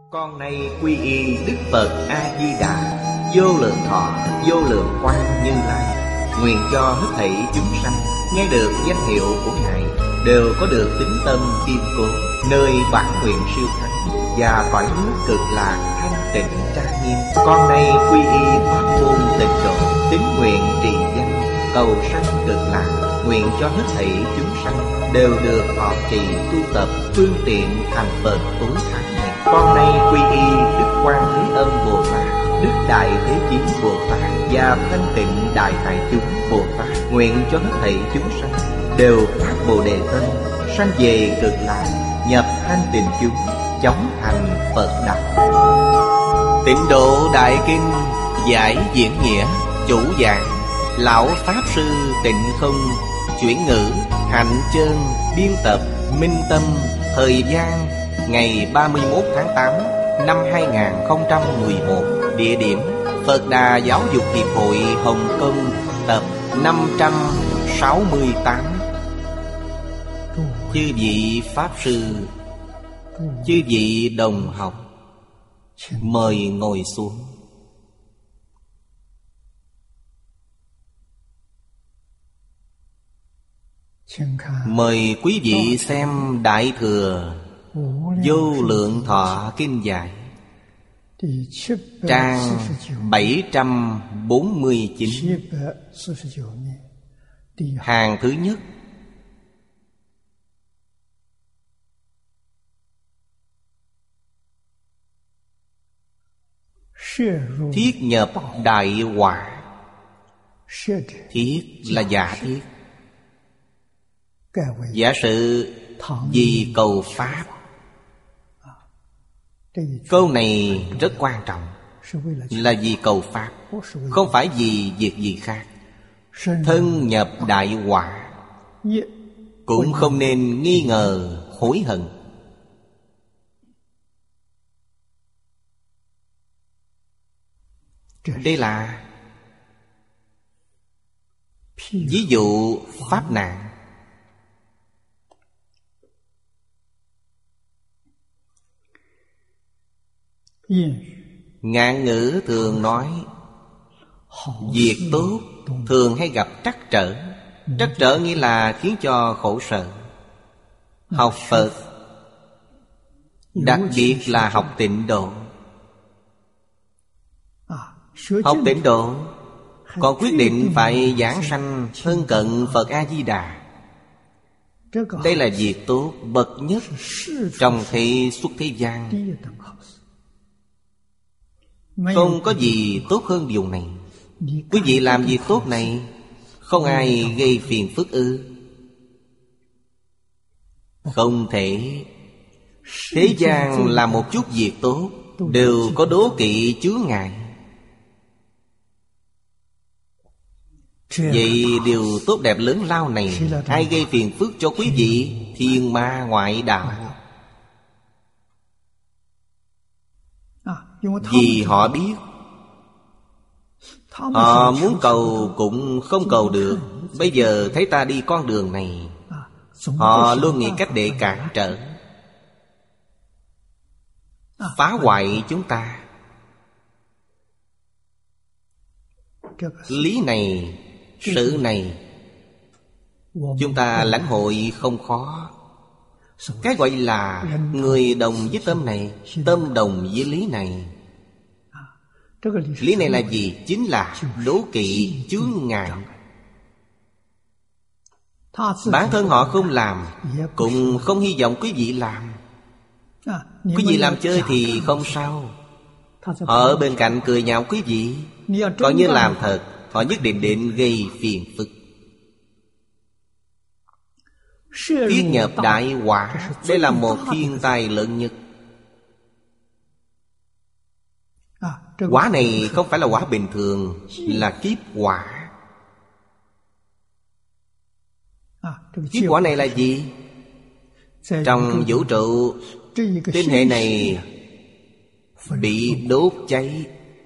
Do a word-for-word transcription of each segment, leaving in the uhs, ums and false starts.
Con nay quy y Đức Phật A-di-đà, vô lượng thọ, vô lượng quang Như Lai. Nguyện cho hết thảy chúng sanh nghe được danh hiệu của Ngài đều có được tín tâm kiên cố, nơi bản nguyện siêu thắng và cõi nước cực lạc thanh tịnh trang nghiêm. Con nay quy y pháp môn tịnh độ, tín nguyện trì danh, cầu sanh cực lạc. Nguyện cho hết thảy chúng sanh đều được thọ trì tu tập phương tiện thành Phật tối thắng này. Con nay quy y Đức Quan Thế Âm Bồ Tát, Đức Đại Thế Chí Bồ Tát và Thanh Tịnh Đại Hải Chúng Bồ Tát. Nguyện cho hết thảy chúng sanh đều phát Bồ Đề tâm, sanh về cực lạc, nhập thanh tịnh chúng, chóng thành Phật đạo. Tịnh Độ Đại Kinh giải diễn nghĩa, chủ giảng Lão Pháp Sư Tịnh Không, chuyển ngữ Hạnh Chân, biên tập Minh Tâm. Thời gian ngày ba mươi mốt tháng tám năm hai nghìn không trăm mười một. Địa điểm Phật Đà Giáo dục Hiệp hội Hồng Kông, tập năm trăm sáu mươi tám. Chư vị Pháp Sư, chư vị đồng học, mời ngồi xuống. Mời quý vị xem Đại Thừa Vô Lượng Thọ Kinh Giải, trang bảy trăm bốn mươi chín, hàng thứ nhất. Thiết nhập đại quả. Thiết là giả thiết, giả sử vì cầu Pháp. Câu này rất quan trọng, là vì cầu Pháp, không phải vì việc gì khác. Thân nhập đại quả, cũng không nên nghi ngờ hối hận. Đây là ví dụ pháp nạn. Ngạn ngữ thường nói việc tốt thường hay gặp trắc trở. Trắc trở nghĩa là khiến cho khổ sở. Học Phật, đặc biệt là học Tịnh Độ. Học Tịnh Độ còn quyết định phải giảng sanh thân cận Phật A-di-đà. Đây là việc tốt bậc nhất trong thế xuất thế gian. Không có gì tốt hơn điều này. Quý vị làm việc tốt này, không ai gây phiền phức ư? Không thể. Thế gian làm một chút việc tốt đều có đố kỵ chướng ngại. Vậy điều tốt đẹp lớn lao này, ai gây phiền phức cho quý vị? Thiên ma ngoại đạo. Vì họ biết, họ muốn cầu cũng không cầu được. Bây giờ thấy ta đi con đường này, họ luôn nghĩ cách để cản trở, phá hoại chúng ta. Lý này, sự này, chúng ta lãnh hội không khó. Cái gọi là người đồng với tâm này, tâm đồng với lý này. Lý này là gì? Chính là đố kỵ chướng ngại. Bản thân họ không làm, cũng không hy vọng quý vị làm. Quý vị làm chơi thì không sao, họ ở bên cạnh cười nhạo quý vị. Còn như làm thật, họ nhất định định gây phiền phức. Thiết nhập đại quả, đây là một thiên tai lớn nhất. Quả này không phải là quả bình thường, là kiếp quả. Kiếp quả này là gì? Trong vũ trụ, tinh hệ này bị đốt cháy.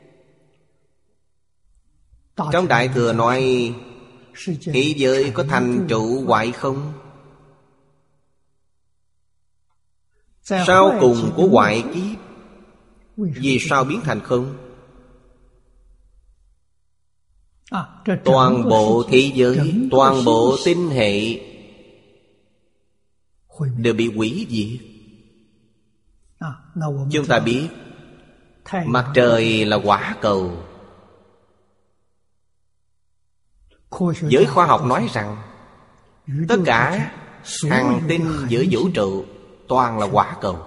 Trong Đại Thừa nói thế giới có thành trụ hoại không? Sau cùng của hoại kiếp Vì sao biến thành không? Toàn bộ thế giới, toàn bộ tinh hệ đều bị hủy diệt. Chúng ta biết mặt trời là quả cầu. Giới khoa học nói rằng tất cả hành tinh giữa vũ trụ toàn là quả cầu.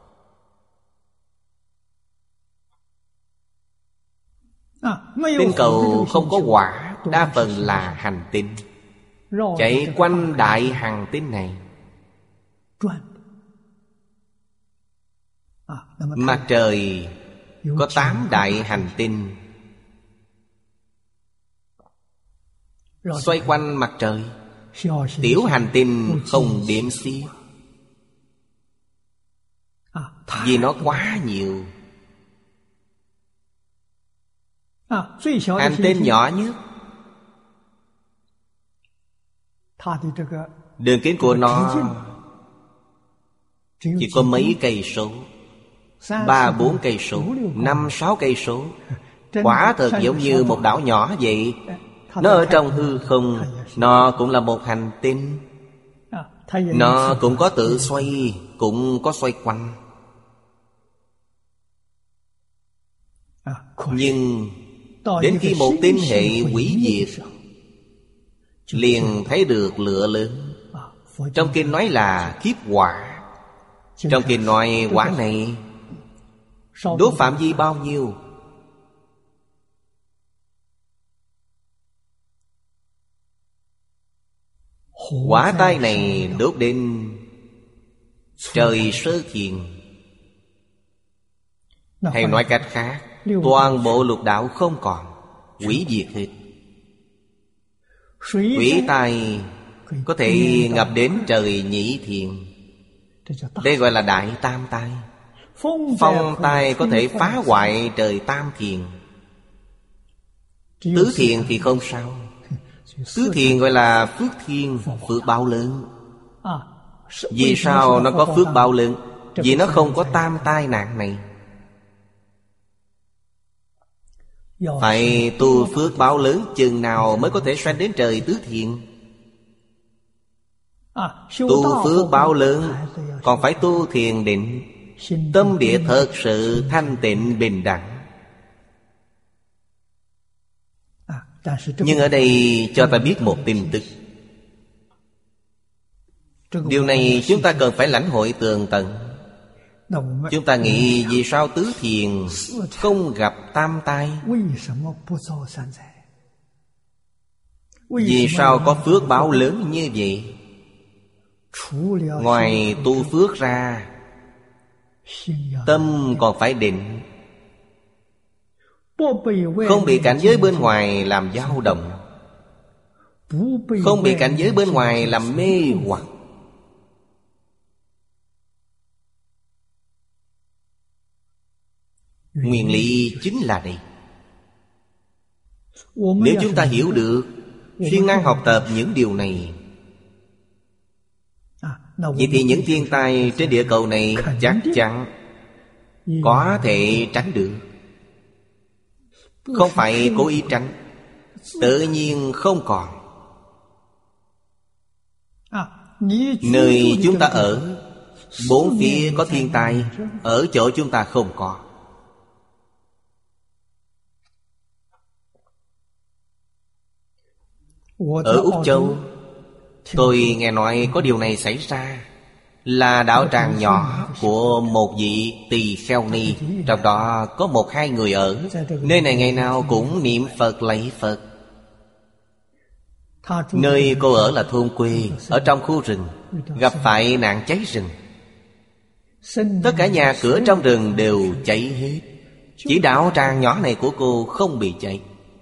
Tinh cầu không có quả, đa phần là hành tinh chạy quanh đại hành tinh này. Mặt trời có tám đại hành tinh xoay quanh mặt trời. Tiểu hành tinh không đếm xiết, vì nó quá nhiều. Hành tinh nhỏ nhất, đường kính của nó chỉ có mấy cây số, ba bốn cây số, năm sáu cây số. Quả thật giống như một đảo nhỏ vậy. Nó ở trong hư không, nó cũng là một hành tinh. Nó cũng có tự xoay, cũng có xoay quanh. Nhưng đến khi một tinh hệ hủy diệt, liền thấy được lửa lớn. Trong kinh nói là kiếp hỏa. Trong kinh nói hỏa này đốt phạm vi bao nhiêu? Hỏa tai này đốt đến trời Sơ Thiền. Hay nói cách khác, toàn bộ lục đạo không còn, hủy diệt hết. Hủy tai có thể ngập đến trời Nhị Thiền. Đây gọi là đại tam tai. Phong tai có thể phá hoại trời Tam Thiền. Tứ Thiền thì không sao. Tứ Thiền gọi là phước thiên, phước báo lớn. Vì sao nó có phước báo lớn? Vì nó không có tam tai nạn này. Phải tu phước báo lớn chừng nào mới có thể sanh đến trời Tứ Thiền. Tu phước báo lớn còn phải tu thiền định, tâm địa thật sự thanh tịnh bình đẳng. Nhưng ở đây cho ta biết một tin tức. Điều này chúng ta cần phải lãnh hội tường tận. Chúng ta nghĩ vì sao Tứ Thiền không gặp tam tai? Vì sao có phước báo lớn như vậy? Ngoài tu phước ra, tâm còn phải định, không bị cảnh giới bên ngoài làm dao động, không bị cảnh giới bên ngoài làm mê hoặc. Nguyên lý chính là đây. Nếu chúng ta hiểu được, siêng năng học tập những điều này, vậy thì những thiên tai trên địa cầu này chắc chắn có thể tránh được. Không phải cố ý tránh, tự nhiên không còn. Nơi chúng ta ở, bốn phía có thiên tai, ở chỗ chúng ta không có. Ở Úc Châu, tôi nghe nói có điều này xảy ra. Là đạo tràng nhỏ của một vị tỳ kheo ni, trong đó có một hai người ở. Nơi này ngày nào cũng niệm Phật lạy Phật. Nơi cô ở là thôn quê, ở trong khu rừng, gặp phải nạn cháy rừng. Tất cả nhà cửa trong rừng đều cháy hết, chỉ đạo tràng nhỏ này của cô không bị cháy.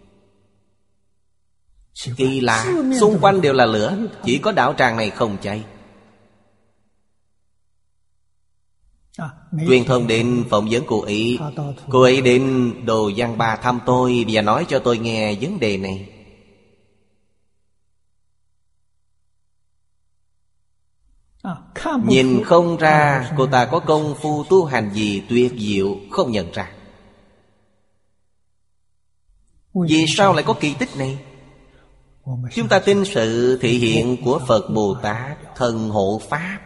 Kỳ lạ, xung quanh đều là lửa, chỉ có đạo tràng này không cháy. Truyền thông đến phỏng vấn cô ấy. Cô ấy đến Đồ Giang Ba thăm tôi và nói cho tôi nghe vấn đề này. Nhìn không ra cô ta có công phu tu hành gì tuyệt diệu, không nhận ra. Vì sao lại có kỳ tích này? Chúng ta tin sự thị hiện của Phật Bồ Tát thần hộ Pháp.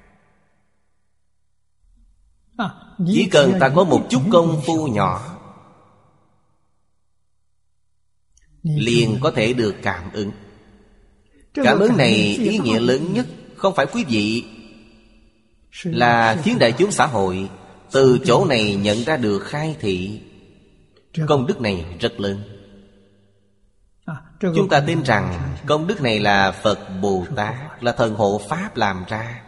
Chỉ cần ta có một chút công phu nhỏ, liền có thể được cảm ứng. Cảm ứng này ý nghĩa lớn nhất không phải quý vị, là khiến đại chúng xã hội từ chỗ này nhận ra được khai thị. Công đức này rất lớn. Chúng ta tin rằng công đức này là Phật Bồ Tát, là thần hộ Pháp làm ra.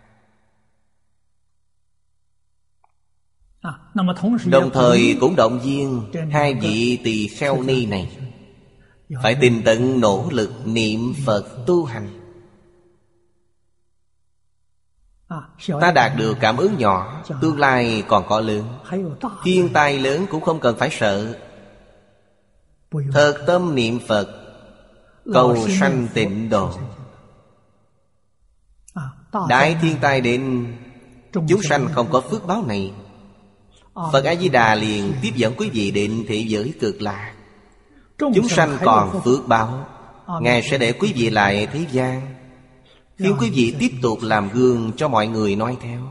Đồng thời cũng động viên hai vị tỳ kheo ni này phải tinh tấn nỗ lực niệm Phật tu hành. Ta đạt được cảm ứng nhỏ, tương lai còn có lớn. Thiên tai lớn cũng không cần phải sợ. Thật tâm niệm Phật, cầu sanh tịnh độ. Đại thiên tai đến, chúng sanh không có phước báo này, Phật A-di-đà liền tiếp dẫn quý vị đến thế giới cực lạc. Chúng sanh còn phước báo, Ngài sẽ để quý vị lại thế gian, khiến quý vị tiếp tục làm gương cho mọi người noi theo.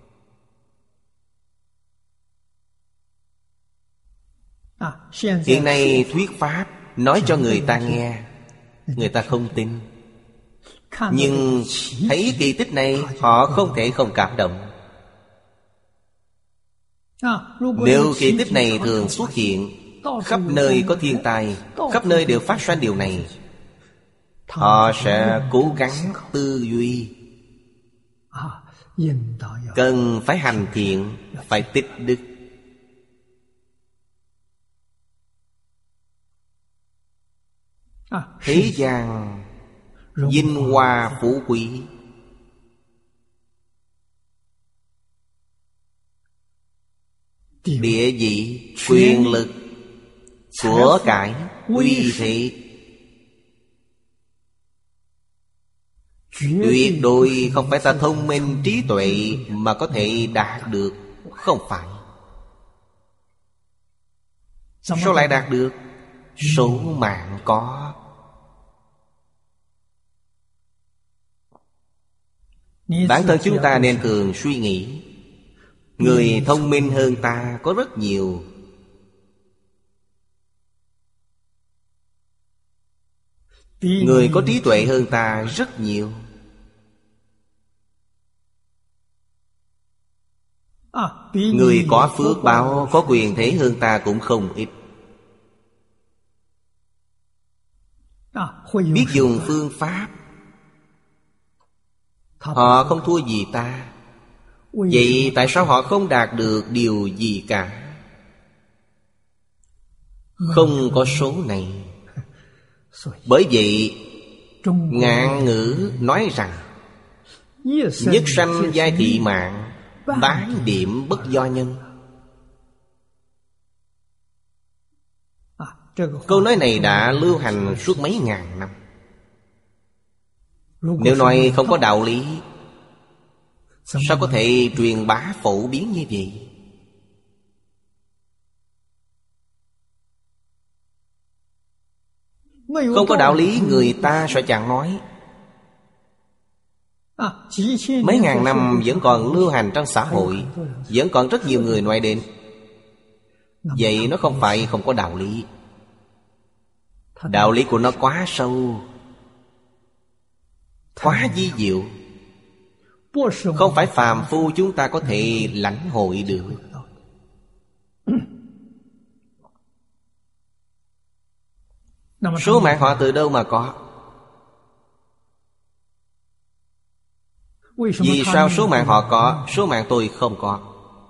Hiện nay thuyết Pháp nói cho người ta nghe, người ta không tin. Nhưng thấy kỳ tích này, họ không thể không cảm động. Nếu kỳ tích này thường xuất hiện, khắp nơi có thiên tai, khắp nơi đều phát sinh điều này, họ sẽ cố gắng tư duy, cần phải hành thiện, phải tích đức. Thế gian vinh hoa phú quý, địa vị, quyền lực, của cải, uy thế, tuyệt đối không phải ta thông minh trí tuệ mà có thể đạt được. Không phải. Sao lại đạt được? Số mạng có. Bản thân chúng ta nên thường suy nghĩ, người thông minh hơn ta có rất nhiều. Người có trí tuệ hơn ta rất nhiều. Người có phước báo, có quyền thế hơn ta cũng không ít. Biết dùng phương pháp, họ không thua gì ta. Vậy tại sao họ không đạt được điều gì cả? Không có số này. Bởi vậy ngạn ngữ nói rằng nhất sanh giai thị mạng, bán điểm bất do nhân. Câu nói này đã lưu hành suốt mấy ngàn năm. Nếu nói không có đạo lý, sao có thể truyền bá phổ biến như vậy? Không có đạo lý người ta sẽ chẳng nói. Mấy ngàn năm vẫn còn lưu hành trong xã hội, vẫn còn rất nhiều người nói đến. Vậy nó không phải không có đạo lý. Đạo lý của nó quá sâu, quá vi diệu, không phải phàm phu chúng ta có thể lãnh hội được. Số mạng họ từ đâu mà có? Vì sao số mạng họ có, số mạng tôi không có?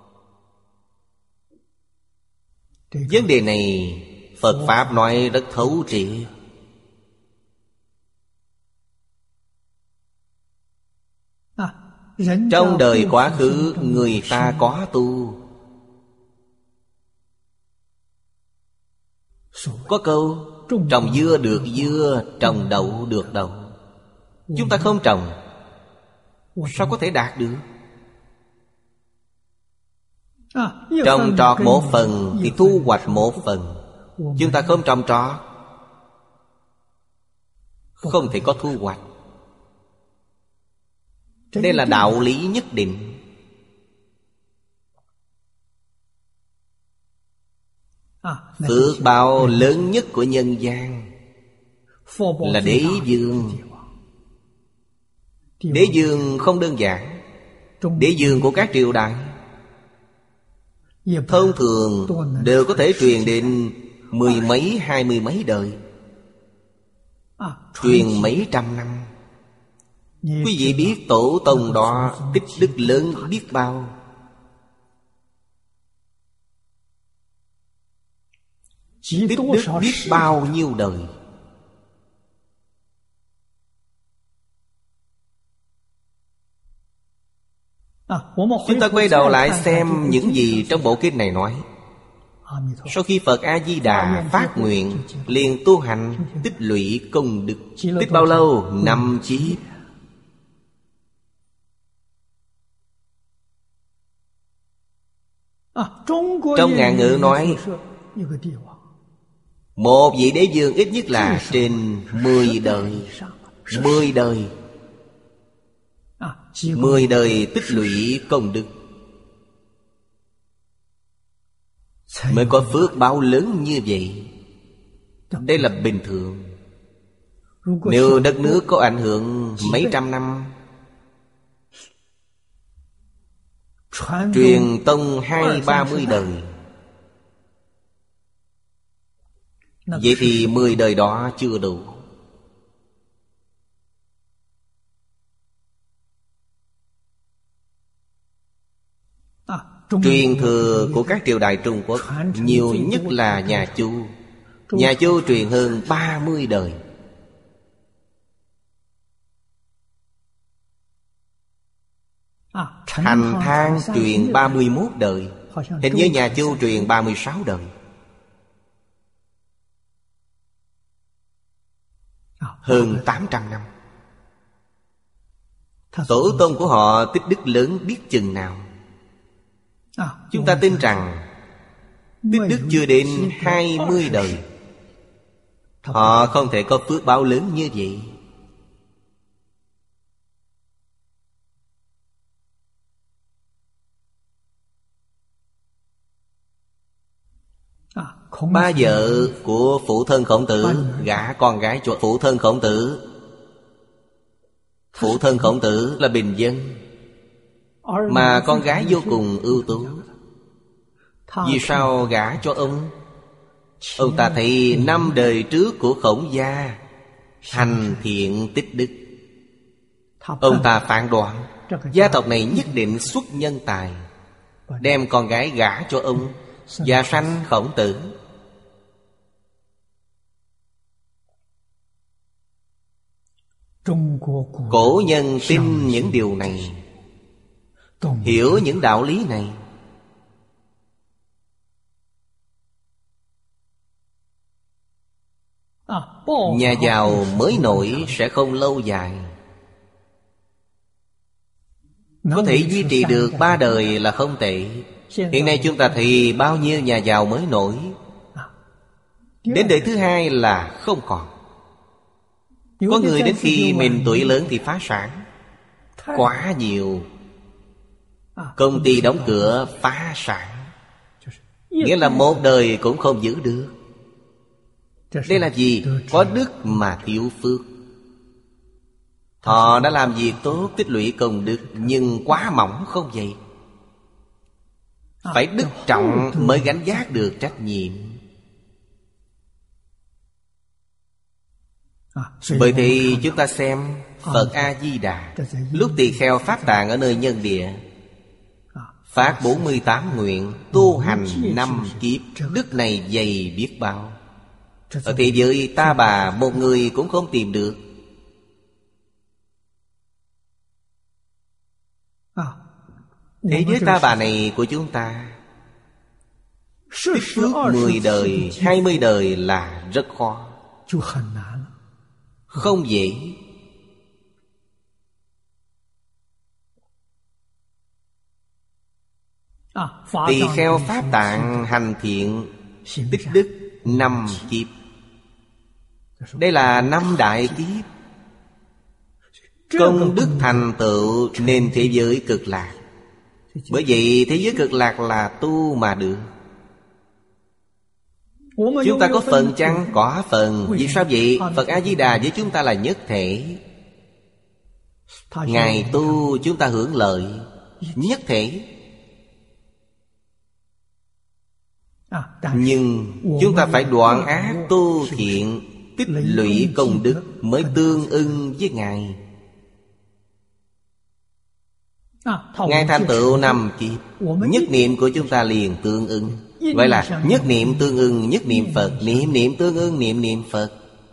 Vấn đề này Phật Pháp nói rất thấu triệt. Trong đời quá khứ người ta có tu. Có câu trồng dưa được dưa, trồng đậu được đậu. Chúng ta không trồng, Sao có thể đạt được? Trồng trọt một phần thì thu hoạch một phần. Chúng ta không trồng trọt, không thể có thu hoạch. Đây là đạo lý nhất định. Phước báo lớn nhất của nhân gian là đế dương. Đế dương không đơn giản. Đế dương của các triều đại thông thường đều có thể truyền đến mười mấy, hai mươi mấy đời, truyền mấy trăm năm. Quý vị biết tổ tông đó tích đức lớn biết bao. Tích đức biết bao nhiêu đời. Chúng ta quay đầu lại xem những gì trong bộ kinh này nói. Sau khi Phật A-di-đà phát nguyện, liền tu hành tích lũy công đức. Tích bao lâu? Năm kiếp. Trong ngạn ngữ nói, một vị đế dương ít nhất là trên mười đời. Mười đời. Mười đời tích lũy công đức mới có phước báo lớn như vậy. Đây là bình thường. Nếu đất nước có ảnh hưởng mấy trăm năm, truyền tông hai ba mươi đời, vậy thì mười đời đó chưa đủ. Truyền thừa của các triều đại Trung Quốc nhiều nhất là nhà Chu. Nhà Chu truyền hơn ba mươi đời. Thành Thang truyền ba mươi mốt đời. Hình như nhà Chu truyền ba mươi sáu đời. Hơn tám trăm năm. Tổ tông của họ tích đức lớn biết chừng nào. Chúng ta tin rằng tích đức chưa đến hai mươi đời, họ không thể có phước báo lớn như vậy. Ba vợ của phụ thân Khổng Tử gả con gái cho phụ thân Khổng Tử. Phụ thân Khổng Tử là bình dân, mà con gái vô cùng ưu tú. Vì sao gả cho ông? Ông ta thấy năm đời trước của Khổng gia hành thiện tích đức. Ông ta phán đoán gia tộc này nhất định xuất nhân tài, đem con gái gả cho ông, và sanh Khổng Tử. Cổ nhân tin những điều này, hiểu những đạo lý này. Nhà giàu mới nổi sẽ không lâu dài. Có thể duy trì được ba đời là không tệ. Hiện nay chúng ta thấy bao nhiêu nhà giàu mới nổi, đến đời thứ hai là không còn. Có người đến khi mình tuổi lớn thì phá sản. Quá nhiều. Công ty đóng cửa phá sản, nghĩa là một đời cũng không giữ được. Đây là gì? Có đức mà thiếu phước. Họ đã làm việc tốt, tích lũy công đức, nhưng quá mỏng không vậy. Phải đức trọng mới gánh vác được trách nhiệm. Bởi thì chúng ta xem Phật A-di-đà lúc tỳ kheo phát tạng ở nơi nhân địa, phát bốn mươi tám nguyện, tu hành năm kiếp. Đức này dày biết bao. Ở thế giới ta bà một người cũng không tìm được. Thế giới ta bà này của chúng ta, tích phước mười đời, hai mươi đời là rất khó, không dễ. Tỳ kheo Pháp Tạng hành thiện tích đức năm kiếp. Đây là năm đại kiếp. Công đức thành tựu nên thế giới cực lạc. Bởi vậy thế giới cực lạc là tu mà được. Chúng ta có phần chăng? Có phần. Vì sao vậy? Phật A-di-đà với chúng ta là nhất thể. Ngài tu chúng ta hưởng lợi nhất thể. Nhưng chúng ta phải đoạn ác tu thiện, tích lũy công đức mới tương ưng với Ngài. Ngài thành tựu năm kiếp, nhất niệm của chúng ta liền tương ưng. Vậy là nhất niệm tương ưng nhất niệm Phật, niệm niệm tương ưng niệm niệm Phật.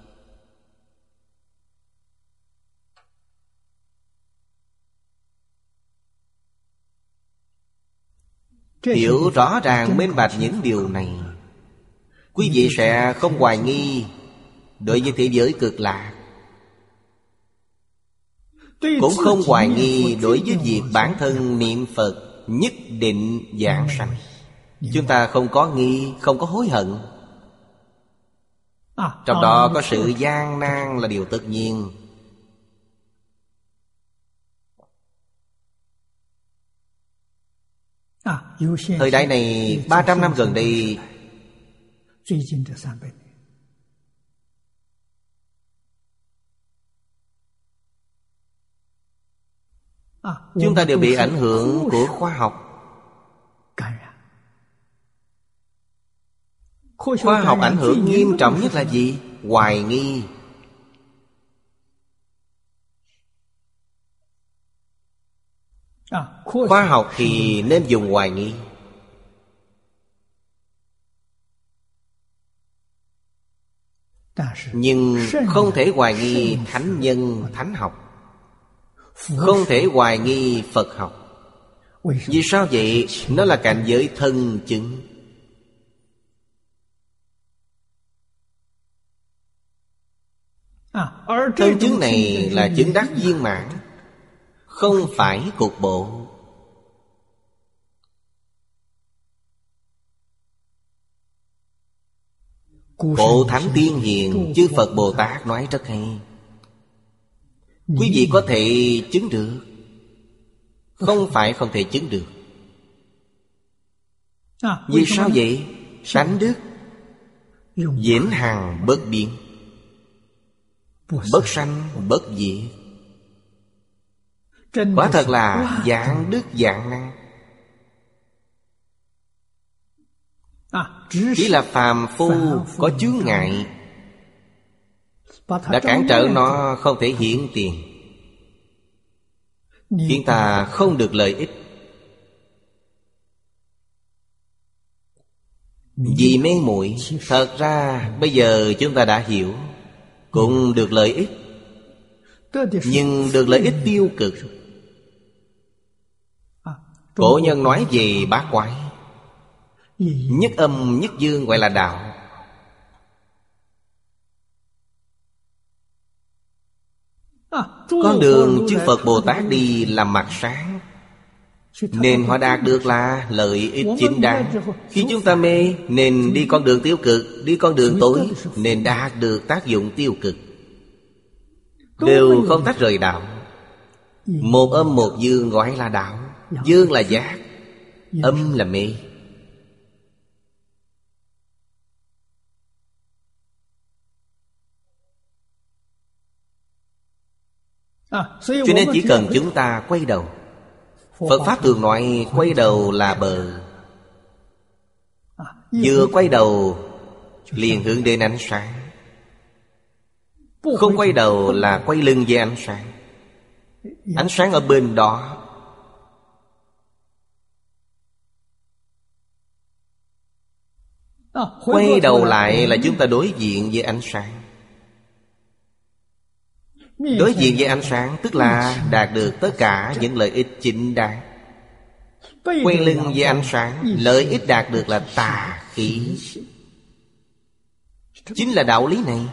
Hiểu rõ ràng minh bạch những điều này, quý vị sẽ không hoài nghi đối với thế giới cực lạc, cũng không hoài nghi đối với việc bản thân niệm Phật nhất định vãng sanh. Chúng ta không có nghi, không có hối hận. Trong đó có sự gian nan là điều tất nhiên. Thời đại này ba trăm năm gần đây, chúng ta đều bị ảnh hưởng của khoa học. Khoa học ảnh hưởng nghiêm trọng nhất là gì? Hoài nghi. Khoa học thì nên dùng hoài nghi. Nhưng không thể hoài nghi thánh nhân thánh học, không thể hoài nghi Phật học. Vì sao vậy? Nó là cảnh giới thân chứng. Thân chứng này là chứng đắc viên mãn, không phải cục bộ. Cổ Thánh Tiên Hiền chư Phật Bồ Tát nói rất hay. Quý vị có thể chứng được, không phải không thể chứng được. Vì sao vậy? Tánh đức vĩnh hằng bất biến, bất sanh bất diệt. Quả thật là vạn đức vạn năng. Chỉ là phàm phu có chướng ngại đã cản trở nó không thể hiển tiền, khiến ta không được lợi ích. Vì mê muội, thật ra bây giờ chúng ta đã hiểu, cũng được lợi ích, nhưng được lợi ích tiêu cực. Cổ nhân nói về bát quái, nhất âm nhất dương gọi là đạo. Con đường chư Phật Bồ Tát đi làm mặt sáng, nên họ đạt được là lợi ích chính đáng. Khi chúng ta mê, nên đi con đường tiêu cực, đi con đường tối, nên đạt được tác dụng tiêu cực. Đều không tách rời đạo. Một âm một dương gọi là đạo. Dương là giác, âm là mê. Cho nên chỉ cần chúng ta quay đầu, Phật Pháp thường nói quay đầu là bờ. Vừa quay đầu liền hướng đến ánh sáng, không quay đầu là quay lưng về ánh sáng. Ánh sáng ở bên đó. Quay đầu lại là chúng ta đối diện với ánh sáng. Đối diện với ánh sáng tức là đạt được tất cả những lợi ích chính đáng. Quay lưng với ánh sáng, lợi ích đạt được là tà khí. Chính là đạo lý này.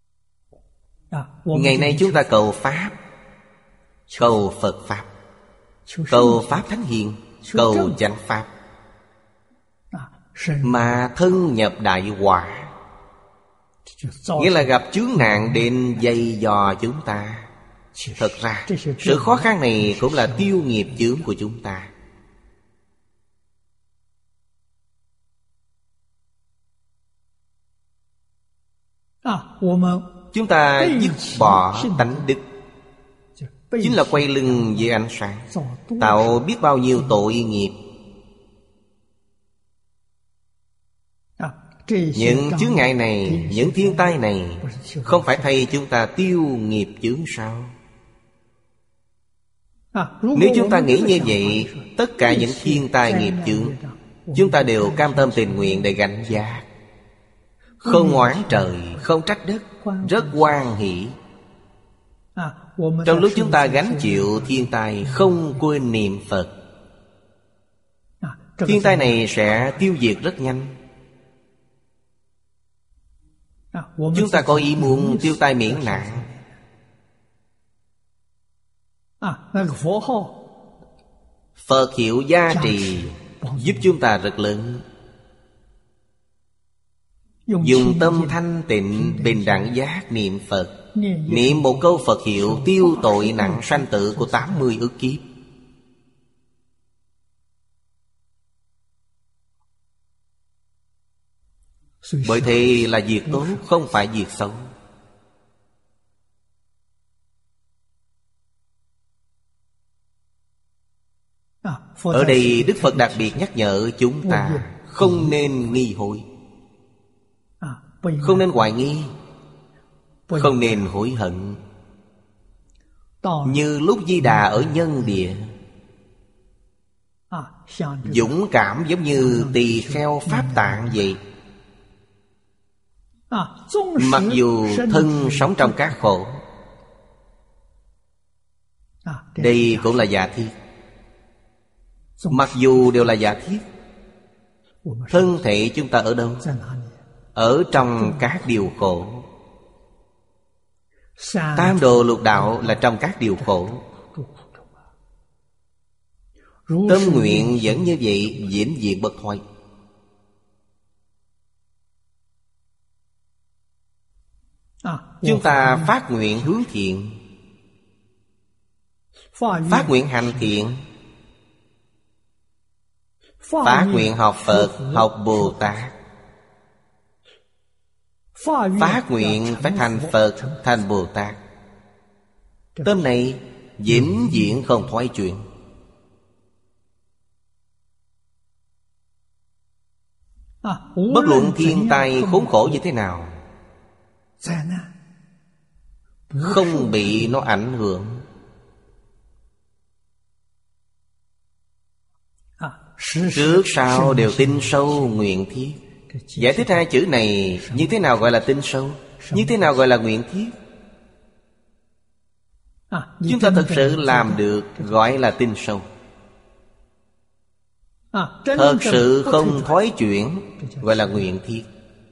Ngày nay chúng ta cầu Pháp, cầu Phật Pháp, cầu Pháp Thánh Hiền, cầu chánh Pháp, mà thân nhập đại họa. Nghĩa là gặp chướng nạn đến dày dò chúng ta. Thật ra sự khó khăn này cũng là tiêu nghiệp chướng của chúng ta. Chúng ta dứt bỏ tánh đức, chính là quay lưng với ánh sáng, tạo biết bao nhiêu tội nghiệp. Những chướng ngại này, những thiên tai này không phải thay chúng ta tiêu nghiệp chướng sao? Nếu chúng ta nghĩ như vậy, tất cả những thiên tai nghiệp chướng chúng ta đều cam tâm tình nguyện để gánh vác, không oán trời, không trách đất, rất hoan hỷ. Trong lúc chúng ta gánh chịu thiên tai, không quên niệm Phật, thiên tai này sẽ tiêu diệt rất nhanh. Chúng ta có ý muốn tiêu tai miễn nạn, Phật hiệu gia trì giúp chúng ta rất lớn. Dùng tâm thanh tịnh bình đẳng giác niệm Phật, niệm một câu Phật hiệu tiêu tội nặng sanh tử của tám mươi ức kiếp. Bởi thế là việc tốt, không phải việc xấu. Ở đây Đức Phật đặc biệt nhắc nhở chúng ta không nên nghi hội, không nên hoài nghi, không nên hối hận. Như lúc Di Đà ở nhân địa, dũng cảm giống như tỳ kheo Pháp Tạng vậy. Mặc dù thân sống trong các khổ, đây cũng là giả thiết. Mặc dù đều là giả thiết, thân thể chúng ta ở đâu? Ở trong các điều khổ. Tam đồ lục đạo là trong các điều khổ. Tâm nguyện vẫn như vậy, vĩnh viễn bất thoái. Chúng ta phát nguyện hướng thiện, phát nguyện hành thiện, phát nguyện học Phật, học Bồ Tát, phát nguyện phải thành Phật, thành Bồ Tát. Tâm này vĩnh viễn không thoái chuyển. Bất luận thiên tai khốn khổ như thế nào, không bị nó ảnh hưởng. Trước sau đều tin sâu nguyện thiết. Giải thích hai chữ này, như thế nào gọi là tin sâu, như thế nào gọi là nguyện thiết? Chúng ta thực sự làm được gọi là tin sâu. Thật sự không thoái chuyển gọi là nguyện thiết.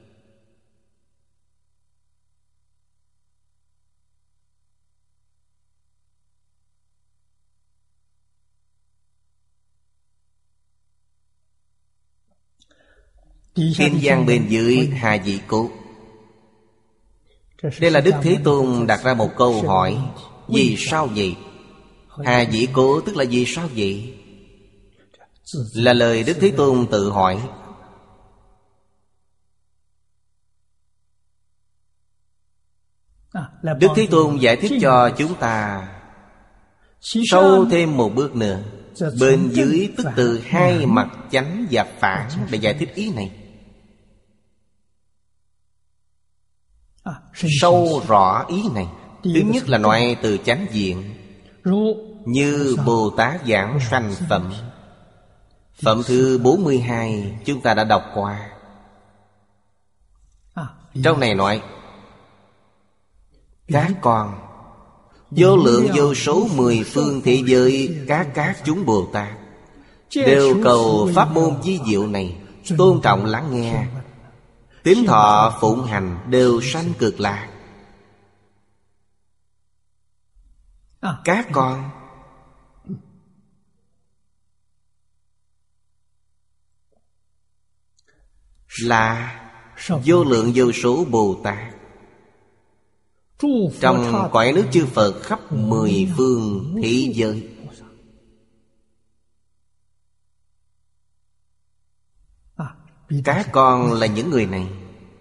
Kinh văn bên dưới Hà Dị Cốt, đây là Đức Thế Tôn đặt ra một câu hỏi: vì sao vậy? Hà Dị Cố tức là vì sao vậy? Là lời Đức Thế Tôn tự hỏi. Đức Thế Tôn giải thích cho chúng ta sâu thêm một bước nữa. Bên dưới tức từ hai mặt chánh và phản để giải thích ý này. Sâu rõ ý này. Thứ nhất là nói từ chánh diện, như Bồ Tát giảng sanh phẩm. Phẩm thứ bốn mươi hai chúng ta đã đọc qua. Trong này nói: các con vô lượng vô số mười phương thế giới các các chúng Bồ Tát đều cầu pháp môn vi diệu này, tôn trọng lắng nghe, tín thọ phụng hành, đều sanh cực lạc. Các con là vô lượng vô số Bồ Tát trong cõi nước chư Phật khắp mười phương thế giới. Các con là những người này,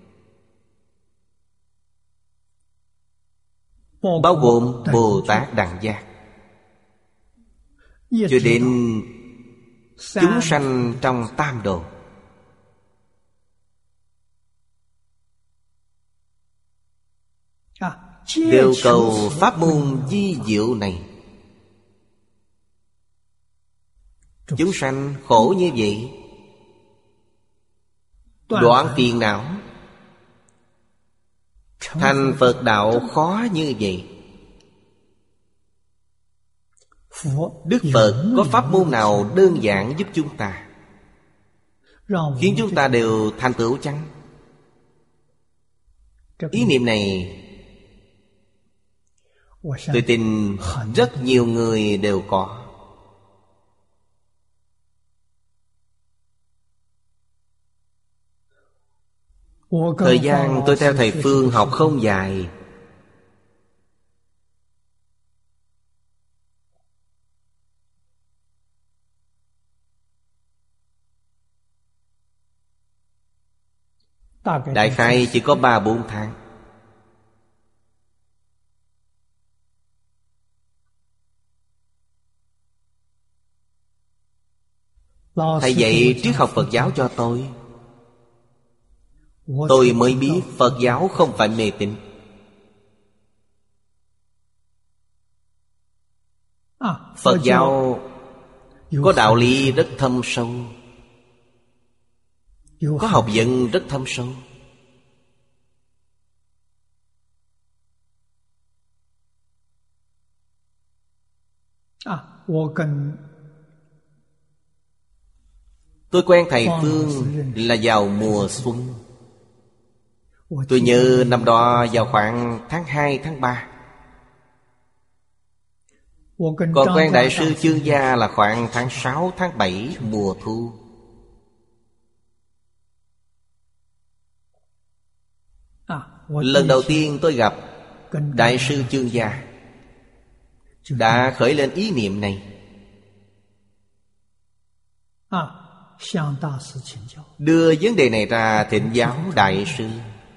bao gồm Bồ Tát Đẳng Giác cho đến chúng sanh trong tam đồ. Đều cầu pháp môn vi diệu này. Chúng sanh khổ như vậy, đoạn phiền não, thành Phật đạo khó như vậy. Đức Phật có pháp môn nào đơn giản giúp chúng ta, khiến chúng ta đều thành tựu chăng? Ý niệm này tôi tin rất nhiều người đều có. Thời gian tôi theo thầy Phương học không dài. Đại khái chỉ có ba bốn tháng. Thầy dạy triết học Phật giáo cho tôi, tôi mới biết Phật giáo không phải mê tín. Phật giáo có đạo lý rất thâm sâu, có học vấn rất thâm sâu. Tôi quen thầy Phương là vào mùa xuân. Tôi nhớ năm đó vào khoảng tháng hai, tháng ba. Còn quen Đại sư Chương Gia là khoảng tháng sáu, tháng bảy mùa thu. Lần đầu tiên tôi gặp Đại sư Chương Gia đã khởi lên ý niệm này. Đưa vấn đề này ra thỉnh giáo Đại sư.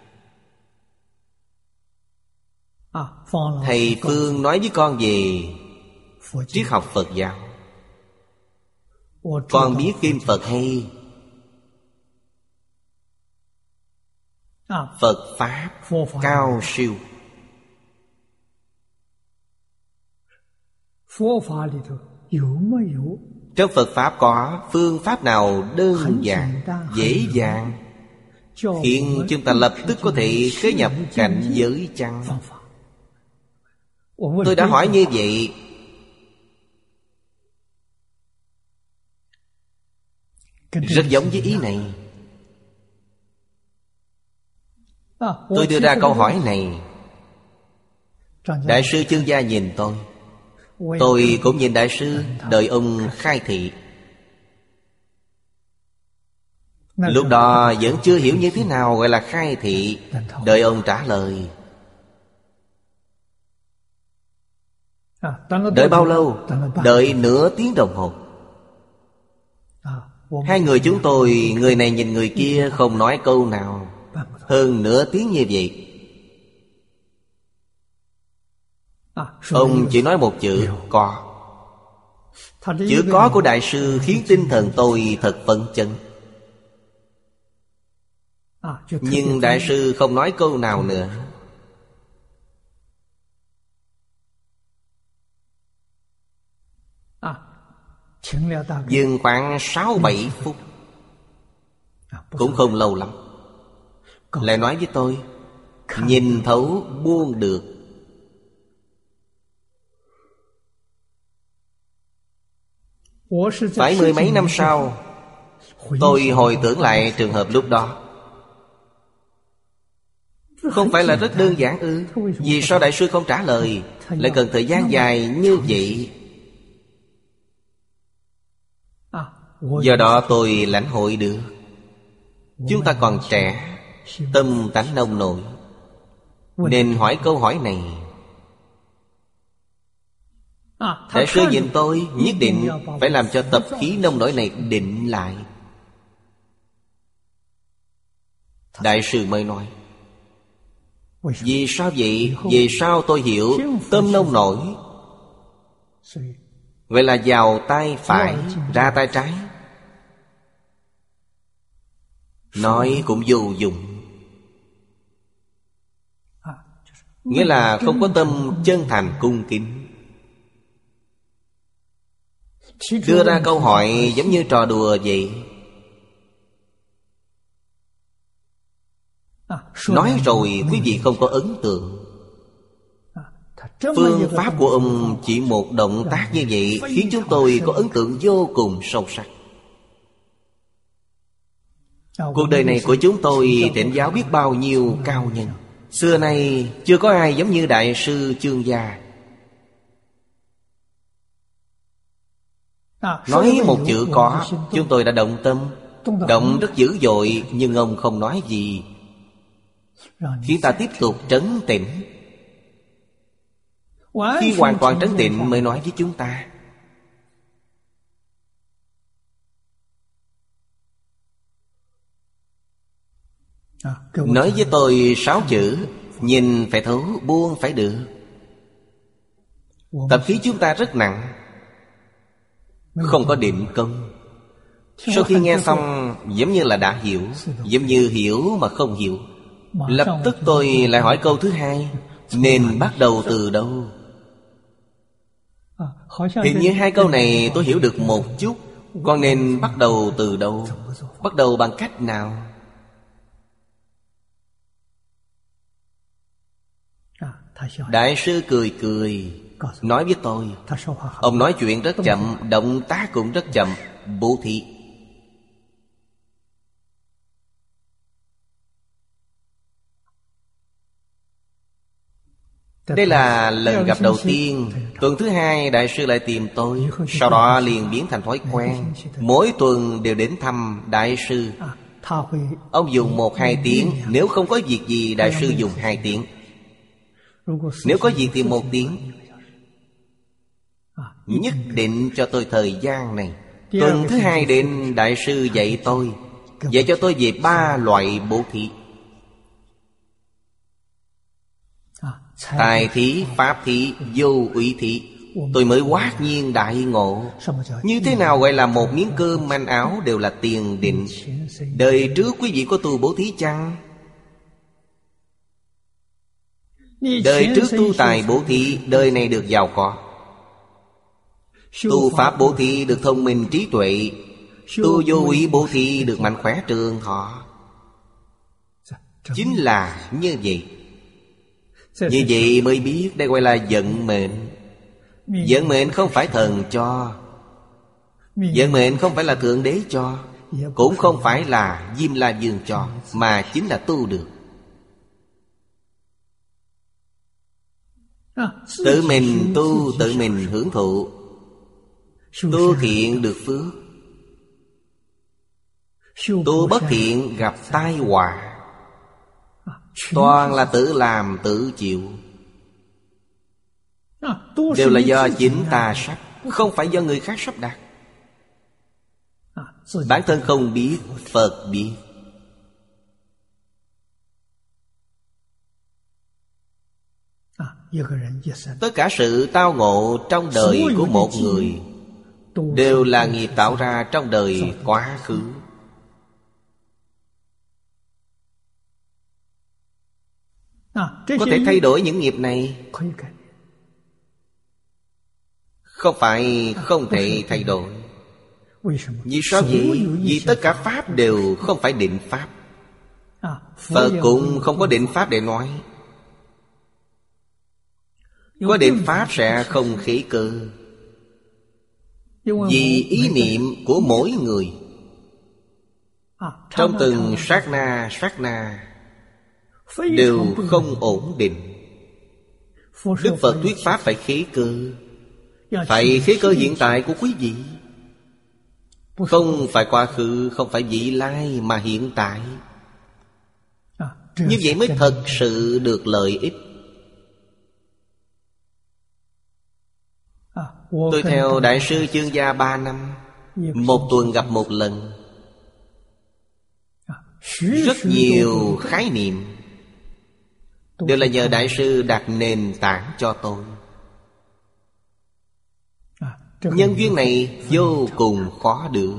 Thầy Phương nói với con về triết học Phật giáo. Con biết Kim Phật hay, Phật Pháp cao siêu. Trong Phật Pháp có phương pháp nào đơn giản, dễ dàng, khiến chúng ta lập tức có thể khế nhập cảnh giới chăng? Tôi đã hỏi như vậy. Rất giống với ý này. Tôi đưa ra câu hỏi này. Đại sư Chương Gia nhìn tôi, tôi cũng nhìn Đại sư, đợi ông khai thị. Lúc đó vẫn chưa hiểu như thế nào gọi là khai thị, đợi ông trả lời. Đợi bao lâu? Đợi nửa tiếng đồng hồ. Hai người chúng tôi, người này nhìn người kia không nói câu nào. Hơn nửa tiếng như vậy. Ông chỉ nói một chữ có. Chữ có của Đại sư khiến tinh thần tôi thật phấn chấn. Nhưng Đại sư không nói câu nào nữa. Dừng khoảng sáu bảy phút, cũng không lâu lắm. Lại nói với tôi, nhìn thấu buông được. Phải mười mấy năm sau, tôi hồi tưởng lại trường hợp lúc đó. Không phải là rất đơn giản ư? Vì sao Đại sư không trả lời, lại cần thời gian dài như vậy? Do đó tôi lãnh hội được. Chúng ta còn trẻ, tâm tánh nông nổi, nên hỏi câu hỏi này. Đại sư nhìn tôi nhất định phải làm cho tập khí nông nổi này định lại. Đại sư mới nói: vì sao vậy? Vì sao tôi hiểu tâm nông nổi? Vậy là vào tay phải, ra tay trái. Nói cũng vô dụng. Nghĩa là không có tâm chân thành cung kính. Đưa ra câu hỏi giống như trò đùa vậy. Nói rồi quý vị không có ấn tượng. Phương pháp của ông chỉ một động tác như vậy khiến chúng tôi có ấn tượng vô cùng sâu sắc. Cuộc đời này của chúng tôi thỉnh giáo biết bao nhiêu cao nhân. Xưa nay chưa có ai giống như Đại sư Chương Gia. Nói một chữ có, chúng tôi đã động tâm. Động rất dữ dội, nhưng ông không nói gì, khiến ta tiếp tục trấn tĩnh. Khi hoàn toàn trấn tĩnh mới nói với chúng ta. Nói với tôi sáu chữ: nhìn phải thấu, buông phải được. Tập khí chúng ta rất nặng, không có định công. Sau khi nghe xong giống như là đã hiểu, giống như hiểu mà không hiểu. Lập tức tôi lại hỏi câu thứ hai: nên bắt đầu từ đâu? Hình như hai câu này tôi hiểu được một chút. Còn nên bắt đầu từ đâu? Bắt đầu bằng cách nào? Đại sư cười cười nói với tôi. Ông nói chuyện rất chậm, động tác cũng rất chậm. Bố thí. Đây là lần gặp đầu tiên. Tuần thứ hai Đại sư lại tìm tôi. Sau đó liền biến thành thói quen. Mỗi tuần đều đến thăm Đại sư. Ông dùng một hai tiếng. Nếu không có việc gì Đại sư dùng hai tiếng. Nếu có việc thì một tiếng. Nhất định cho tôi thời gian này. Tuần thứ hai đến Đại sư dạy tôi, dạy cho tôi về ba loại bố thí: tài thí, pháp thí, vô úy thí. Tôi mới hoát nhiên đại ngộ. Như thế nào gọi là một miếng cơm manh áo đều là tiền định? Đời trước quý vị có tu bố thí chăng? Đời trước tu tài bố thí, đời này được giàu có. Tu pháp bố thí được thông minh trí tuệ. Tu vô úy bố thí được mạnh khỏe trường thọ. Chính là như vậy. Như vậy mới biết đây gọi là vận mệnh. Vận mệnh không phải thần cho. Vận mệnh không phải là Thượng Đế cho. Cũng không phải là Diêm La Vương cho. Mà chính là tu được. Tự mình tu, tự mình hưởng thụ. Tu thiện được phước, tu bất thiện gặp tai họa. Toàn là tự làm tự chịu. Đều là do chính ta sắp, không phải do người khác sắp đặt. Bản thân không biết, Phật biết. Tất cả sự tao ngộ trong đời của một người đều là nghiệp tạo ra trong đời quá khứ. Có thể thay đổi những nghiệp này. Không phải không thể thay đổi. Vì sao vậy? Vì tất cả pháp đều không phải định pháp. Phật cũng không có định pháp để nói. Có định pháp sẽ không khế cơ. Vì ý niệm của mỗi người, trong từng sát na sát na đều không ổn định. Đức Phật thuyết pháp phải khế cơ. Phải khế cơ hiện tại của quý vị. Không phải quá khứ, không phải vị lai, mà hiện tại. Như vậy mới thật sự được lợi ích. Tôi theo Đại sư Chương Gia ba năm, một tuần gặp một lần. Rất nhiều khái niệm đều là nhờ Đại sư đặt nền tảng cho tôi. Nhân duyên này vô cùng khó được.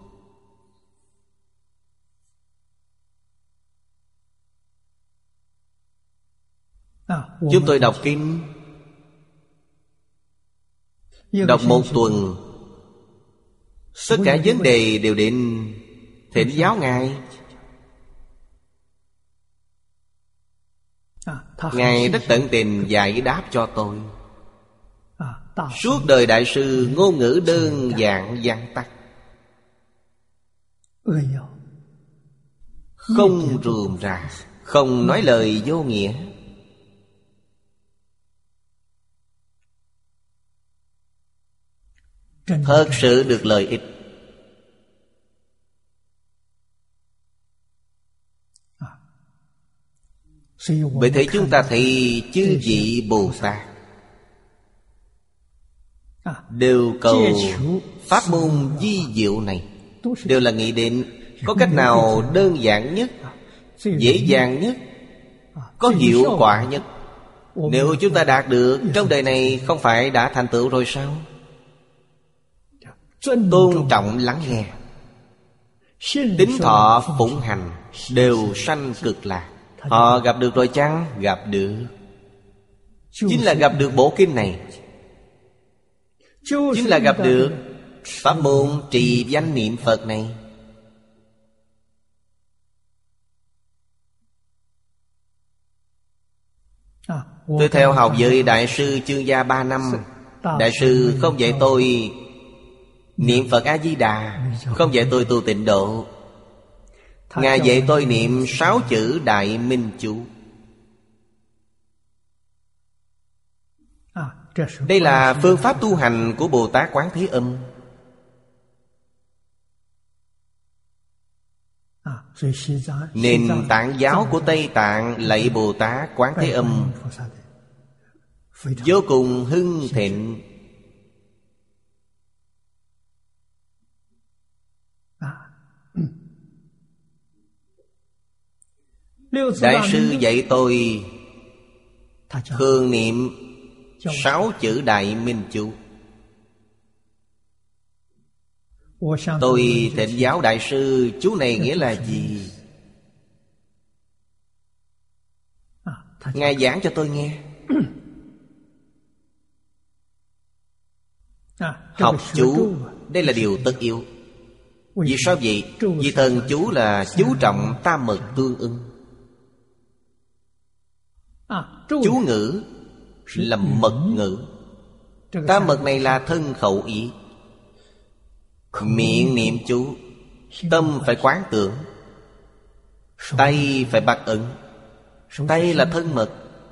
Chúng tôi đọc kinh, đọc một tuần, tất cả vấn đề đều đến thỉnh giáo Ngài. Ngài rất tận tình giải đáp cho tôi. Suốt đời Đại sư ngôn ngữ đơn giản vắn tắt, không rườm rà, không nói lời vô nghĩa. Thật sự được lợi ích. Bởi thế chúng ta thấy chư vị Bồ Tát đều cầu pháp môn vi diệu này, đều là nghĩ đến có cách nào đơn giản nhất, dễ dàng nhất, có hiệu quả nhất. Nếu chúng ta đạt được trong đời này, không phải đã thành tựu rồi sao? Tôn trọng lắng nghe, tín thọ phụng hành, đều sanh cực lạc. Họ gặp được rồi chăng? Gặp được. Chính là gặp được bộ kinh này, chính là gặp được pháp môn trì danh niệm Phật này. Tôi theo học với Đại sư Chương Gia ba năm. Đại sư không dạy tôi niệm Phật A-di-đà, không dạy tôi tu tịnh độ. Ngài dạy tôi niệm sáu chữ Đại Minh Chú. Đây là phương pháp tu hành của Bồ Tát Quán Thế Âm. Nền tảng giáo của Tây Tạng lạy Bồ Tát Quán Thế Âm vô cùng hưng thịnh. Đại sư dạy tôi thường niệm sáu chữ Đại Minh Chú. Tôi thỉnh giáo Đại sư, chú này nghĩa là gì? Ngài giảng cho tôi nghe. Học chú, đây là điều tất yếu. Vì sao vậy? Vì thần chú là chú trọng tam mật tương ưng. Chú ngữ là mật ngữ. Tam mật này là thân khẩu ý. Miệng niệm chú, tâm phải quán tưởng, tay phải bắt ấn. Tay là thân mật.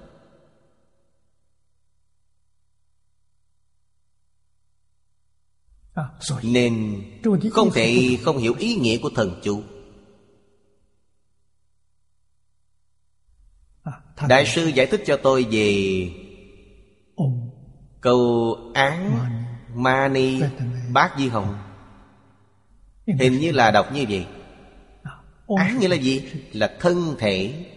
Nên không thể không hiểu ý nghĩa của thần chú. Đại sư giải thích cho tôi về câu án Mani Bát Di Hồng. Hình như là đọc như vậy. Án nghĩa là gì? Là thân thể.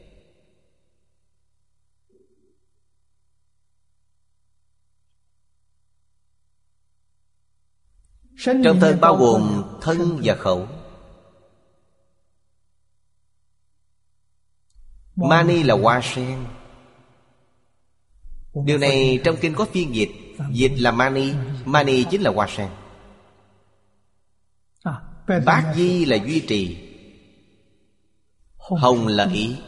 Trong thân bao gồm thân và khẩu. Mani là hoa sen. Điều này trong kinh có phiên dịch. Dịch là Mani. Mani chính là hoa sen. Bát Di là duy trì. Hồng là ý.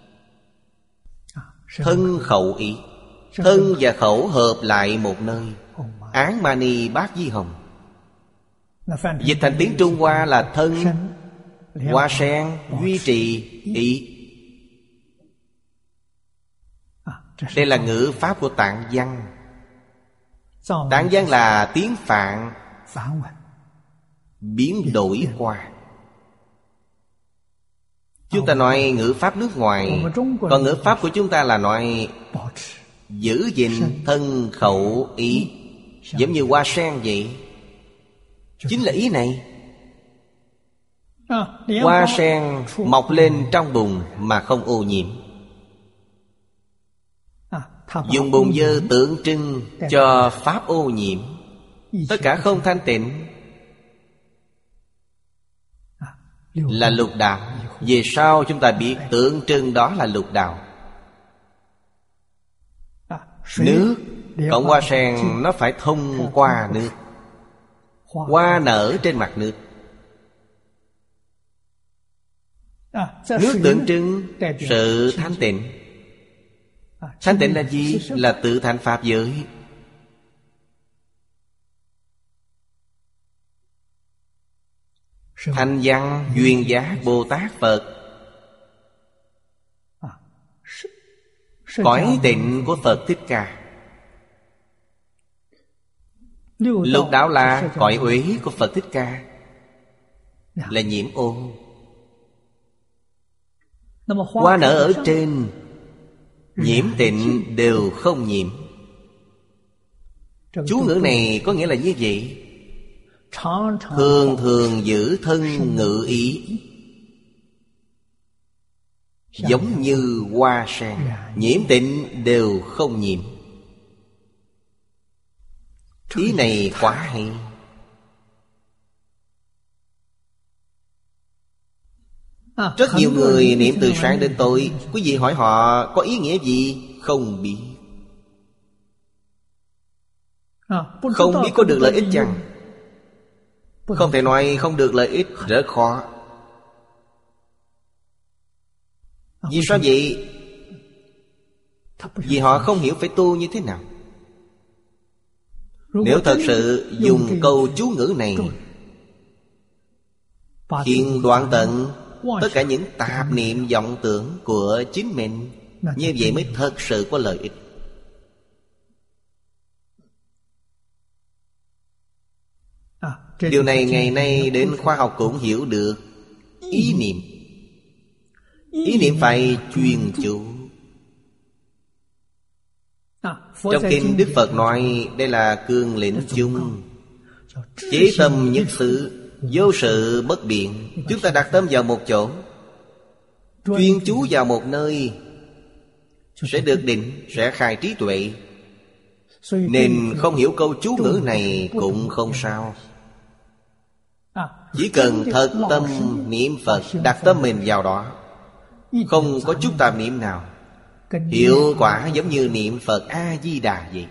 Thân khẩu ý. Thân và khẩu hợp lại một nơi. Án Mani Bát Di Hồng. Dịch thành tiếng Trung Hoa là thân, hoa sen, duy trì, ý. Đây là ngữ pháp của Tạng văn. Tạng văn là tiếng Phạn. biến đổi qua. Chúng ta nói ngữ pháp nước ngoài, còn ngữ pháp của chúng ta là nói giữ gìn thân khẩu ý. Giống như hoa sen vậy, chính là ý này. Hoa sen mọc lên trong bùn mà không ô nhiễm. Dùng bùn dơ tượng trưng cho pháp ô nhiễm, tất cả không thanh tịnh, là lục đạo. Về sau chúng ta biết tượng trưng đó là lục đạo. Nước, cộng hoa sen nó phải thông qua nước. Hoa nở trên mặt nước. Nước tượng trưng sự thanh tịnh. Thanh tịnh là gì? Là tự thành pháp giới. Thanh văn duyên giác Bồ Tát Phật, cõi tịnh của Phật Thích Ca. Lục đạo là cõi uế của Phật Thích Ca, là nhiễm ô. Hoa nở ở trên, nhiễm tịnh đều không nhiễm. Chú ngữ này có nghĩa là như vậy. Thường thường giữ thân ngự ý, giống như hoa sen, nhiễm tịnh đều không nhiễm. Ý này quá hay. Rất nhiều người niệm từ sáng đến tối. Quý vị hỏi họ có ý nghĩa gì? Không biết. Không biết có được lợi ích chăng? Không thể nói không được lợi ích, rất khó. Vì sao vậy? Vì họ không hiểu phải tu như thế nào. Nếu thật sự dùng câu chú ngữ này khiến đoạn tận tất cả những tạp niệm vọng tưởng của chính mình, như vậy mới thật sự có lợi ích. Điều này ngày nay đến khoa học cũng hiểu được. Ý niệm, ý niệm phải chuyên chú. Trong kinh Đức Phật nói đây là cương lĩnh chung, chế tâm nhất xứ, vô sự bất biện. Chúng ta đặt tâm vào một chỗ, chuyên chú vào một nơi, sẽ được định, sẽ khai trí tuệ. Nên không hiểu câu chú ngữ này cũng không sao. Chỉ cần thật tâm niệm Phật, đặt tâm mình vào đó, không có chút tạp niệm nào, hiệu quả giống như niệm Phật A-di-đà vậy.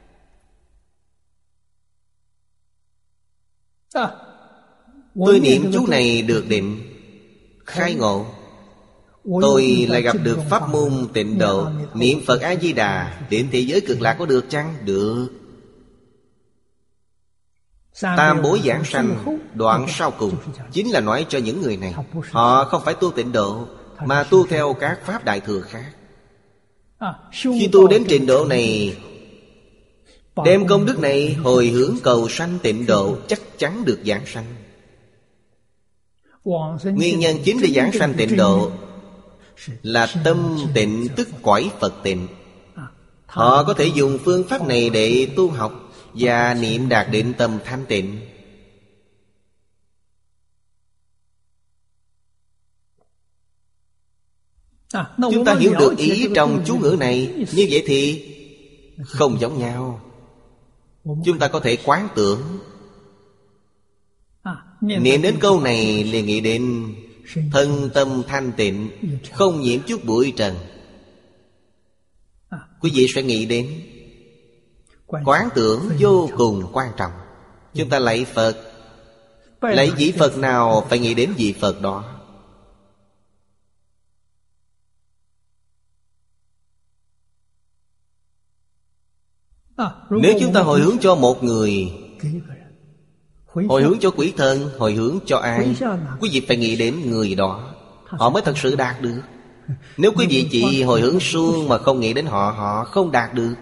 Tôi niệm chú này được định, khai ngộ. Tôi lại gặp được pháp môn tịnh độ, niệm Phật A-di-đà, đến thế giới cực lạc có được chăng? Được. Tam bối giảng sanh đoạn sau cùng chính là nói cho những người này, họ không phải tu tịnh độ, mà tu theo các pháp đại thừa khác. Khi tu đến trình độ này, đem công đức này hồi hướng cầu sanh tịnh độ, chắc chắn được giảng sanh. Nguyên nhân chính để giảng sanh tịnh độ là tâm tịnh tức cõi Phật tịnh. Họ có thể dùng phương pháp này để tu học và niệm đạt định tâm thanh tịnh. Chúng ta hiểu được ý trong chú ngữ này, như vậy thì không giống nhau. Chúng ta có thể quán tưởng. Niệm đến câu này liền nghĩ đến thân tâm thanh tịnh, không nhiễm chút bụi trần. Quý vị sẽ nghĩ đến quán tưởng vô cùng quan trọng. Chúng ta lạy Phật, lạy vị Phật nào phải nghĩ đến vị Phật đó. Nếu chúng ta hồi hướng cho một người, hồi hướng cho quỷ thần, hồi hướng cho ai, quý vị phải nghĩ đến người đó, họ mới thật sự đạt được. Nếu quý vị chỉ hồi hướng suông mà không nghĩ đến họ, họ không đạt được.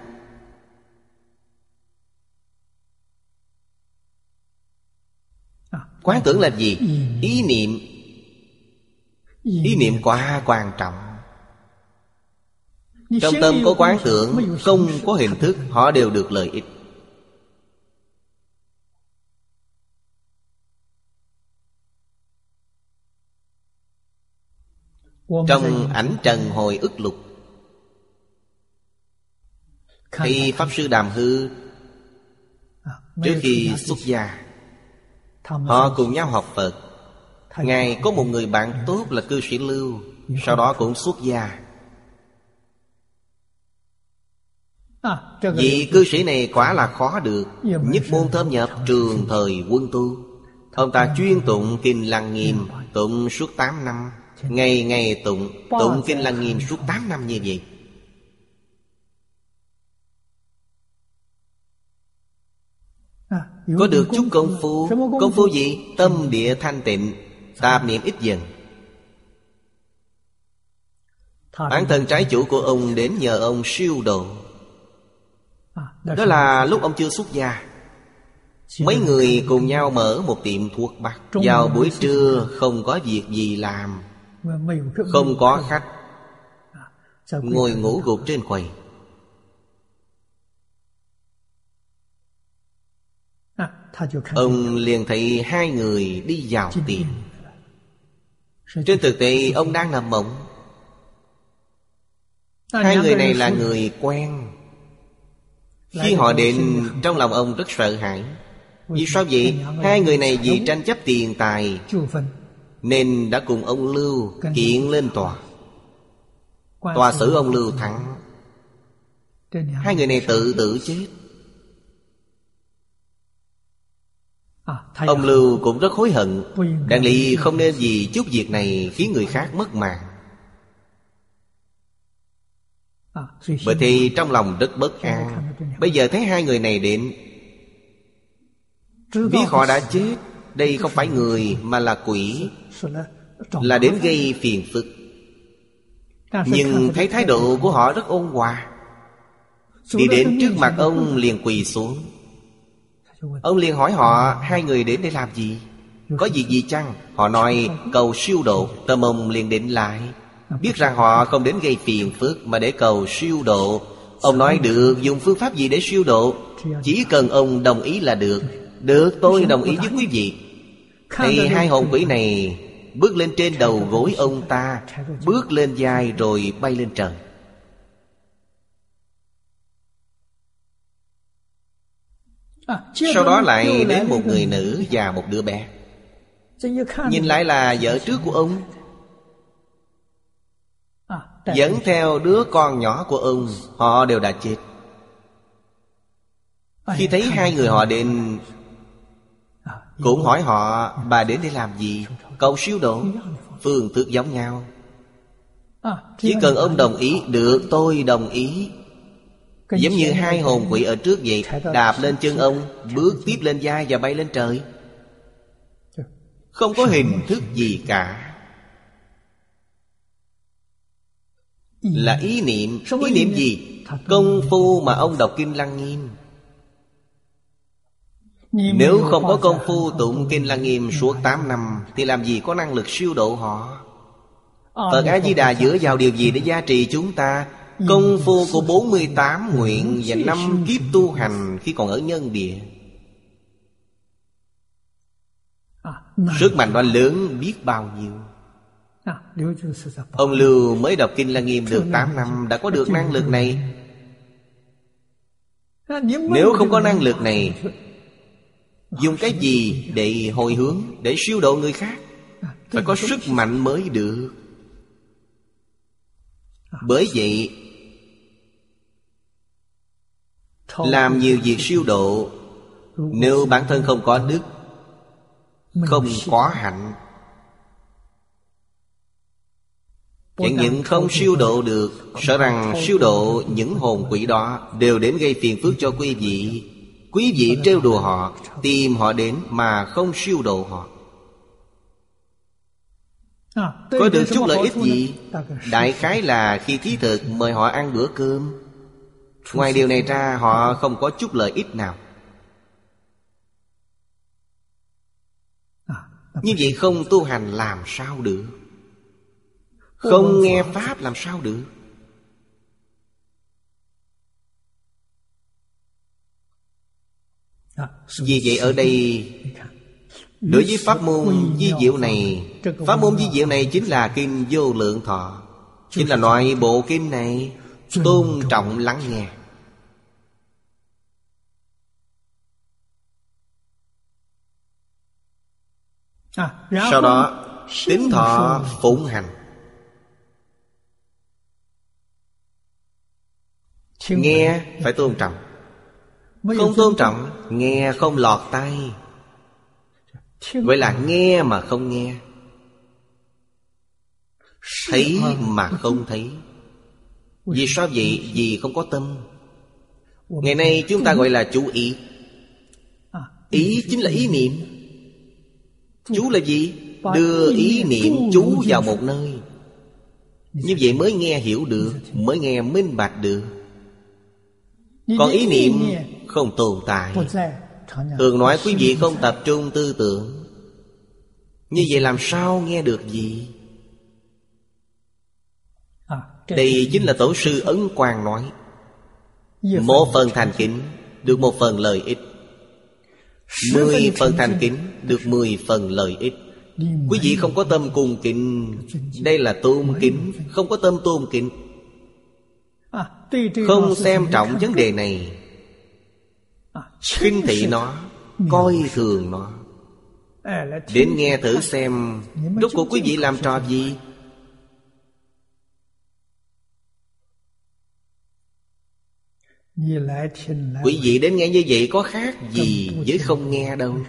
Quán tưởng là gì? Ý niệm. Ý niệm quá quan trọng. Trong tâm có quán tưởng, không có hình thức, họ đều được lợi ích. Trong Ảnh Trần Hồi Ức Lục, thì Pháp Sư Đàm Hư trước khi xuất gia, họ cùng nhau học Phật. Ngài có một người bạn tốt là cư sĩ Lưu, sau đó cũng xuất gia. Vị cư sĩ này quả là khó được, nhất môn thâm nhập, trường thời quân tu. Ông ta chuyên tụng Kinh Lăng Nghiêm, tụng suốt tám năm. Ngày ngày tụng, tụng Kinh Lăng Nghiêm suốt tám năm như vậy. Có được chút công phu. Công phu gì? Tâm địa thanh tịnh, tạp niệm ít dần. Bản thân trái chủ của ông đến nhờ ông siêu độ. Đó là lúc ông chưa xuất gia. Mấy người cùng nhau mở một tiệm thuốc bắc. Vào buổi trưa không có việc gì làm, không có khách, ngồi ngủ gục trên quầy. Ông liền thấy hai người đi vào tiệm. Trên thực tế ông đang nằm mộng. Hai người này là người quen. Khi họ đến, trong lòng ông rất sợ hãi. Vì sao vậy? Hai người này vì tranh chấp tiền tài nên đã cùng ông Lưu kiện lên tòa. Tòa xử ông Lưu thắng. Hai người này tự tử chết. Ông Lưu cũng rất hối hận. Đáng lý không nên vì chút việc này khiến người khác mất mạng. Bởi thì trong lòng rất bất an. Bây giờ thấy hai người này đến, biết họ đã chết. Đây không phải người mà là quỷ, là đến gây phiền phức. Nhưng thấy thái độ của họ rất ôn hòa. Đi đến trước mặt ông liền quỳ xuống. Ông liền hỏi họ, hai người đến để làm gì? Có việc gì chăng? Họ nói cầu siêu độ. Tâm ông liền định lại, biết rằng họ không đến gây phiền phức mà để cầu siêu độ. Ông nói được, dùng phương pháp gì để siêu độ? Chỉ cần ông đồng ý là được. Được, tôi đồng ý với quý vị. Thì hai hồn quỷ này bước lên trên đầu gối ông ta, bước lên vai rồi bay lên trời. Sau đó lại đến một người nữ và một đứa bé. Nhìn lại là vợ trước của ông, dẫn theo đứa con nhỏ của ông. Họ đều đã chết. Khi thấy hai người họ đến, cũng hỏi họ, bà đến để làm gì? Cầu siêu độ. Phương thức giống nhau. Chỉ cần ông đồng ý, được, tôi đồng ý. Giống như hai hồn quỷ ở trước vậy, đạp lên chân ông, bước tiếp lên vai và bay lên trời. Không có hình thức gì cả. Là ý niệm. Ý niệm gì? Công phu mà ông đọc Kinh Lăng Nghiêm. Nếu không có công phu tụng Kinh Lăng Nghiêm suốt tám năm thì làm gì có năng lực siêu độ họ. Phật A-di-đà dựa vào điều gì để gia trì chúng ta? Công phu của bốn mươi tám nguyện và năm kiếp tu hành khi còn ở nhân địa. Sức mạnh đó lớn biết bao nhiêu. Ông Lưu mới đọc Kinh Lăng Nghiêm được tám năm đã có được năng lực này. Nếu không có năng lực này, dùng cái gì để hồi hướng, để siêu độ người khác? Phải có sức mạnh mới được. Bởi vậy làm nhiều việc siêu độ, nếu bản thân không có đức, không có hạnh, chẳng những không siêu độ được, sợ rằng siêu độ những hồn quỷ đó đều đến gây phiền phức cho quý vị. Quý vị trêu đùa họ, tìm họ đến mà không siêu độ họ, có được chút lợi ích gì? Đại khái là khi thí thực mời họ ăn bữa cơm. Ngoài điều này ra họ không có chút lợi ích nào. Như vậy không tu hành làm sao được? Không nghe Pháp làm sao được? Vì vậy ở đây, đối với pháp môn vi diệu này, pháp môn vi diệu này chính là Kinh Vô Lượng Thọ, chính là loại bộ kinh này, tôn trọng lắng nghe. Sau đó tín thọ phụng hành. Nghe phải tôn trọng. Không tôn trọng, nghe không lọt tai, gọi là nghe mà không nghe, thấy mà không thấy. Vì sao vậy? Vì không có tâm. Ngày nay chúng ta gọi là chú ý. Ý chính là ý niệm. Chú là gì? Đưa ý niệm chú vào một nơi. Như vậy mới nghe hiểu được, mới nghe minh bạch được. Còn ý niệm không tồn tại. Thường nói quý vị không tập trung tư tưởng, như vậy làm sao nghe được gì? Đây chính là Tổ sư Ấn Quang nói, một phần thành kính được một phần lợi ích, mười phần thành kính được mười phần lợi ích. Quý vị không có tâm cung kính, đây là tôn kính. Không có tâm tôn kính, không xem trọng vấn đề này, khinh thị nó, coi thường nó. Đến nghe thử xem, rốt cuộc quý vị làm trò gì? Quý vị đến nghe như vậy có khác gì với không nghe đâu.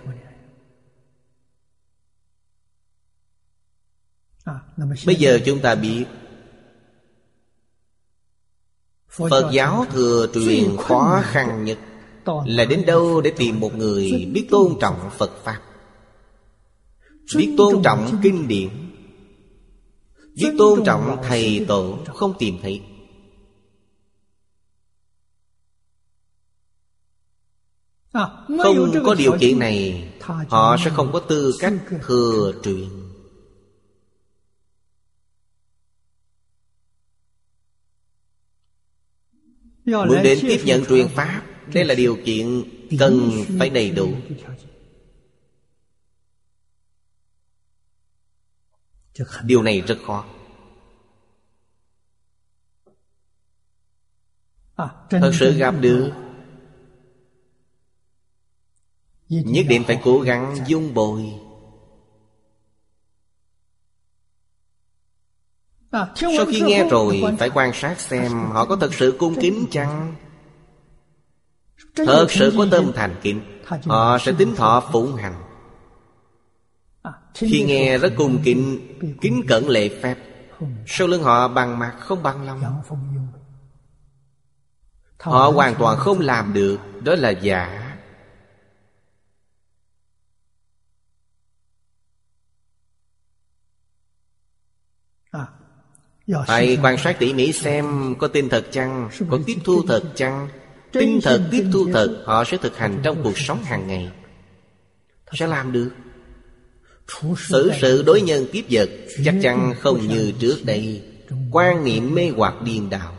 Bây giờ chúng ta biết Phật giáo thừa truyền khó khăn nhất là đến đâu để tìm một người biết tôn trọng Phật Pháp, biết tôn trọng kinh điển, biết tôn trọng thầy tổ, không tìm thấy. Không có điều kiện này, họ sẽ không có tư cách thừa truyền. Muốn đến tiếp nhận truyền Pháp, đây là điều kiện cần phải đầy đủ. Điều này rất khó. Thật sự gặp được, nhất định phải cố gắng dung bồi. Sau khi nghe rồi, phải quan sát xem họ có thật sự cung kính chăng. Thật sự có tâm thành kính, họ sẽ tín thọ phụng hành. Khi nghe rất cung kính, kính cẩn lễ phép, sau lưng họ bằng mặt không bằng lòng. Họ hoàn toàn không làm được, đó là giả. Phải quan sát tỉ mỉ xem có tin thật chăng, có tiếp thu thật chăng. Tin thật, tiếp thu thật, họ sẽ thực hành trong cuộc sống hàng ngày, sẽ làm được. Xử sự đối nhân tiếp vật chắc chắn không như trước đây, quan niệm mê hoặc điên đảo.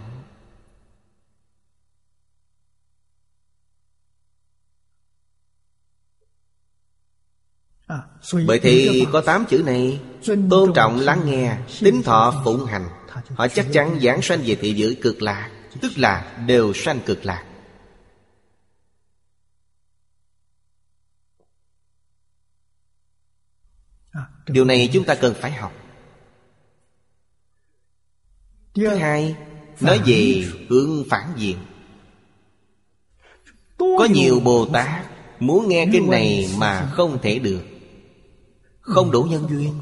Bởi thì có tám chữ này: tôn trọng lắng nghe, tín thọ phụng hành. Họ chắc chắn giảng sanh về thị giới cực lạc, tức là đều sanh cực lạc. Điều này chúng ta cần phải học. Thứ hai, nói về hướng phản diện. Có nhiều Bồ Tát muốn nghe kinh này mà không thể được, không đủ nhân duyên.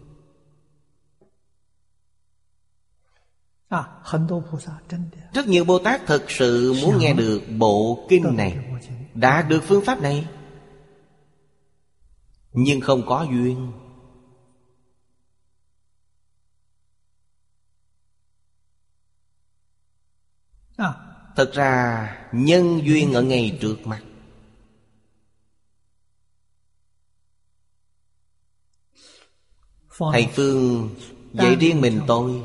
Rất nhiều Bồ Tát thực sự muốn nghe được bộ kinh này, đã được phương pháp này, nhưng không có duyên. Thật ra nhân duyên ở ngay trước mặt. Thầy Phương dạy riêng mình tôi.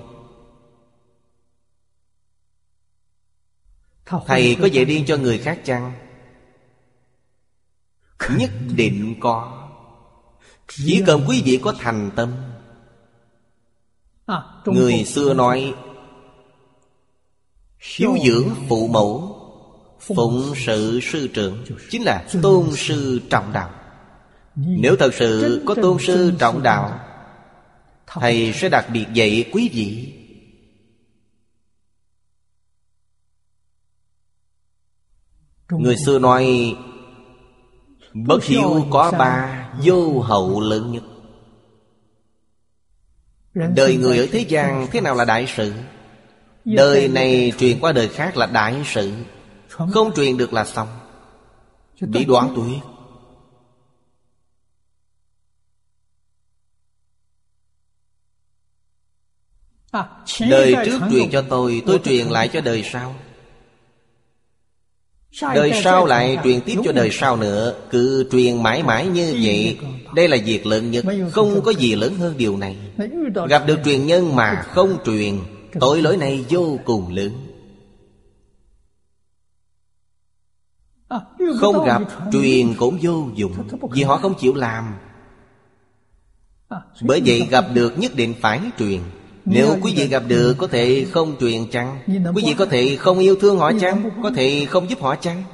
Thầy có dạy riêng cho người khác chăng? Nhất định có. Chỉ cần quý vị có thành tâm. Người xưa nói hiếu dưỡng phụ mẫu, phụng sự sư trưởng, chính là tôn sư trọng đạo. Nếu thật sự có tôn sư trọng đạo, thầy sẽ đặc biệt dạy quý vị. Người xưa nói bất hiếu có ba, vô hậu lớn nhất. Đời người ở thế gian thế nào là đại sự? Đời này truyền qua đời khác là đại sự. Không truyền được là xong, bị đoạn tuyệt. Đời trước truyền cho tôi, tôi truyền lại cho đời sau. Đời sau lại truyền tiếp cho đời sau nữa. Cứ truyền mãi mãi như vậy. Đây là việc lớn nhất. Không có gì lớn hơn điều này. Gặp được truyền nhân mà không truyền, tội lỗi này vô cùng lớn. Không gặp truyền cũng vô dụng, vì họ không chịu làm. Bởi vậy gặp được nhất định phải truyền. Nếu quý vị gặp được có thể không truyền chăng? Quý vị có thể không yêu thương họ chăng? Có thể không giúp họ chăng?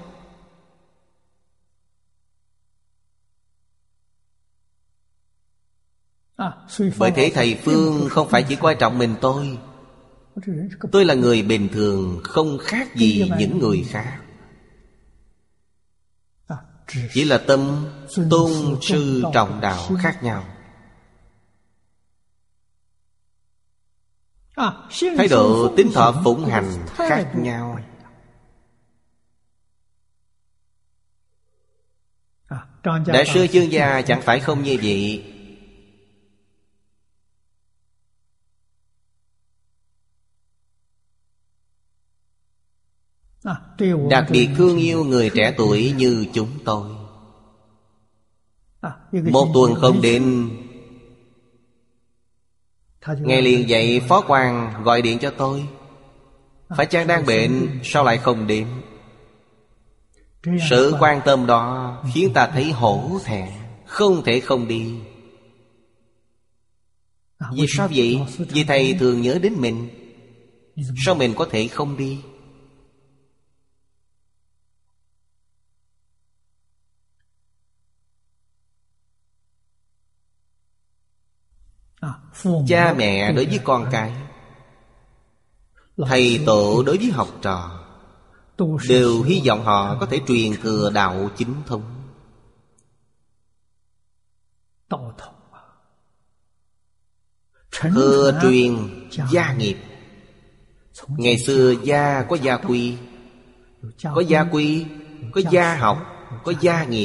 Bởi thế thầy Phương không phải chỉ quan trọng mình tôi. Tôi là người bình thường, không khác gì những người khác. Chỉ là tâm tôn sư trọng đạo khác nhau. Thái độ tín thọ phụng hành khác nhau. Đại sư Chương Gia chẳng phải không như vậy. Đặc biệt thương yêu người trẻ tuổi như chúng tôi. Một tuần không đến, ngày liền dậy phó quan gọi điện cho tôi. Phải chăng đang bệnh, sao lại không đến? Sự quan tâm đó khiến ta thấy hổ thẹn, không thể không đi. Vì sao vậy? Vì thầy thường nhớ đến mình. Sao mình có thể không đi? Cha mẹ đối với con cái, thầy tổ đối với học trò, đều hy vọng họ có thể truyền thừa đạo chính thống. Thừa truyền gia nghiệp. Ngày xưa gia có gia quy, có gia quy, có gia học, có gia nghiệp.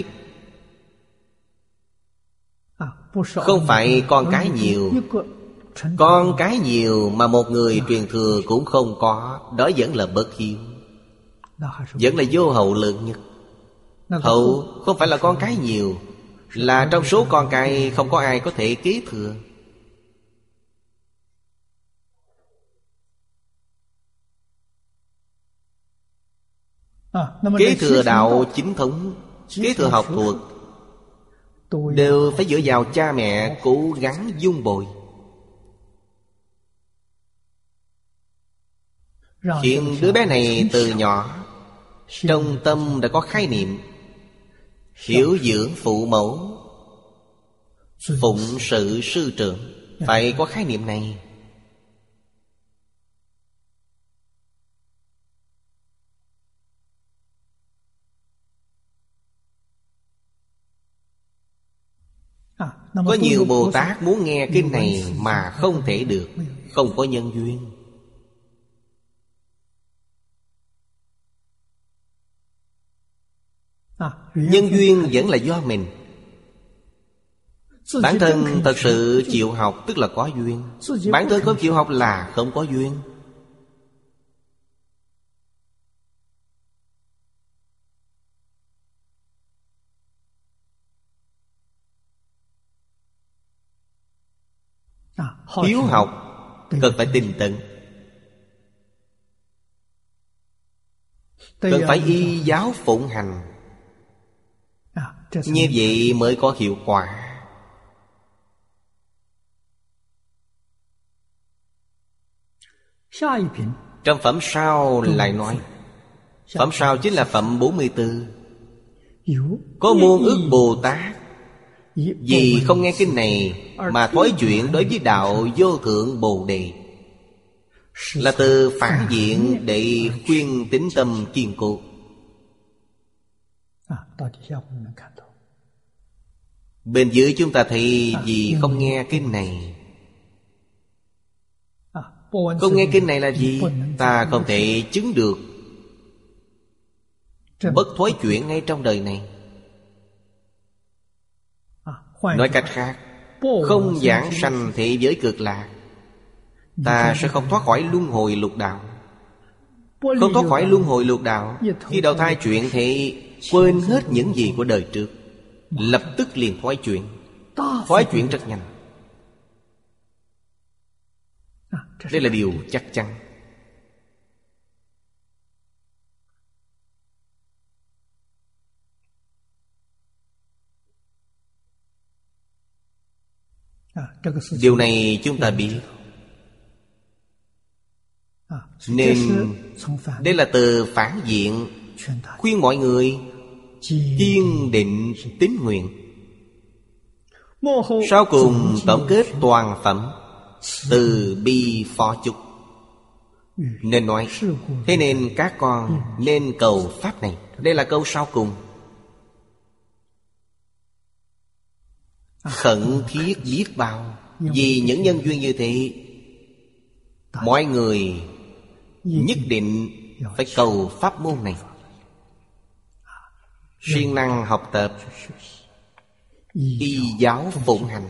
Không phải con cái nhiều. Con cái nhiều mà một người truyền thừa cũng không có, đó vẫn là bất hiếu, vẫn là vô hậu lớn nhất. Hậu không phải là con cái nhiều, là trong số con cái không có ai có thể kế thừa. Kế thừa đạo chính thống, kế thừa học thuật đều phải dựa vào cha mẹ cố gắng dung bồi, khiến đứa bé này từ nhỏ trong tâm đã có khái niệm hiểu dưỡng phụ mẫu, phụng sự sư trưởng. Phải có khái niệm này. Có nhiều Bồ Tát muốn nghe kinh này mà không thể được, không có nhân duyên. Nhân duyên vẫn là do mình. Bản thân thật sự chịu học tức là có duyên. Bản thân không chịu học là không có duyên. Hiếu học cần phải tinh tấn, cần phải y giáo phụng hành. Như vậy mới có hiệu quả. Trong phẩm sau lại nói, phẩm sau chính là phẩm bốn mươi tư. Có muôn ức Bồ Tát vì không nghe kinh này mà thói chuyện đối với đạo vô thượng Bồ Đề, là từ phản diện để khuyên tín tâm kiên cố. Bên dưới chúng ta thấy vì không nghe kinh này. Không nghe kinh này là gì? Ta không thể chứng được bất thối chuyển ngay trong đời này. Nói cách khác, không giảng sanh thế giới cực lạc, ta sẽ không thoát khỏi luân hồi lục đạo. Không thoát khỏi luân hồi lục đạo, khi đầu thai chuyện thì quên hết những gì của đời trước, lập tức liền thoái chuyển. Thoái chuyển rất nhanh. Đây là điều chắc chắn. Điều này chúng ta biết. Nên đây là từ phản diện khuyên mọi người kiên định tín nguyện. Sau cùng tổng kết toàn phẩm từ bi phó chúc. Nên nói, thế nên các con nên cầu pháp này. Đây là câu sau cùng. Khẩn thiết biết bao. Vì những nhân duyên như thế, mọi người nhất định phải cầu pháp môn này, siêng năng học tập, y giáo phụng hành.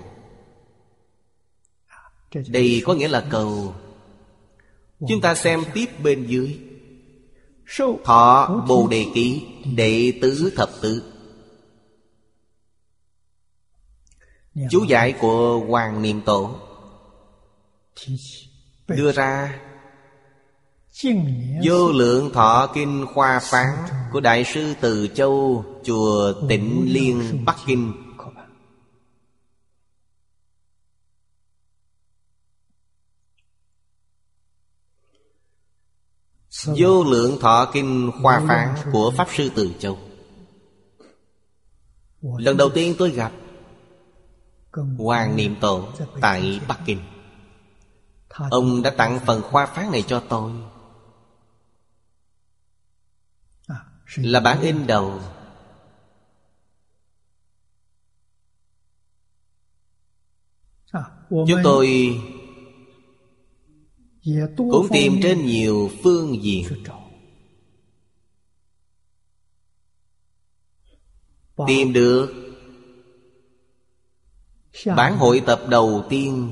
Đây có nghĩa là cầu. Chúng ta xem tiếp bên dưới. Thọ Bồ Đề Ký đệ tứ thập tứ. Chú giải của Hoàng Niệm Tổ đưa ra Vô Lượng Thọ Kinh Khoa Phán của Đại sư Từ Châu, chùa Tịnh Liên, Bắc Kinh. Vô Lượng Thọ Kinh Khoa Phán của Pháp Sư Từ Châu. Lần đầu tiên tôi gặp Hoàng Niệm Tổ tại Bắc Kinh. Ông đã tặng phần khoa phán này cho tôi, là bản in đầu. Chúng tôi cũng tìm trên nhiều phương diện, tìm được bản hội tập đầu tiên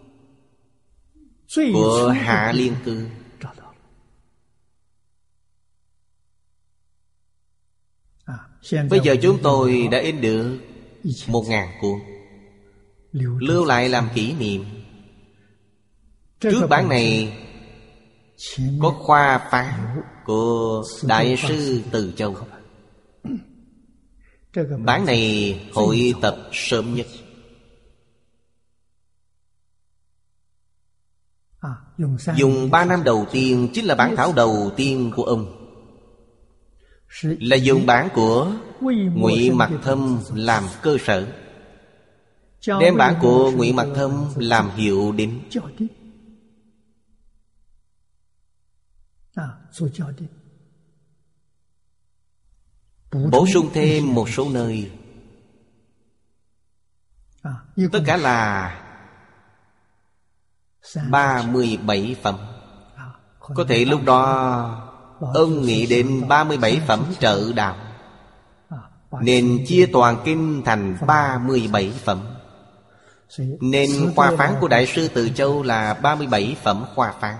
của Hạ Liên Cư. Bây giờ chúng tôi đã in được một ngàn cuốn, lưu lại làm kỷ niệm. Trước bản này có khoa phán của Đại sư Từ Châu. Bản này hội tập sớm nhất. Dùng ba năm đầu tiên chính là bản thảo đầu tiên của ông, là dùng bản của Ngụy Mặc Thâm làm cơ sở, đem bản của Ngụy Mặc Thâm làm hiệu đính, bổ sung thêm một số nơi. Tất cả là ba mươi bảy phẩm. Có thể lúc đó ông nghĩ đến ba mươi bảy phẩm trợ đạo, nên chia toàn kinh thành ba mươi bảy phẩm. Nên khoa phán của Đại sư Từ Châu là ba mươi bảy phẩm khoa phán.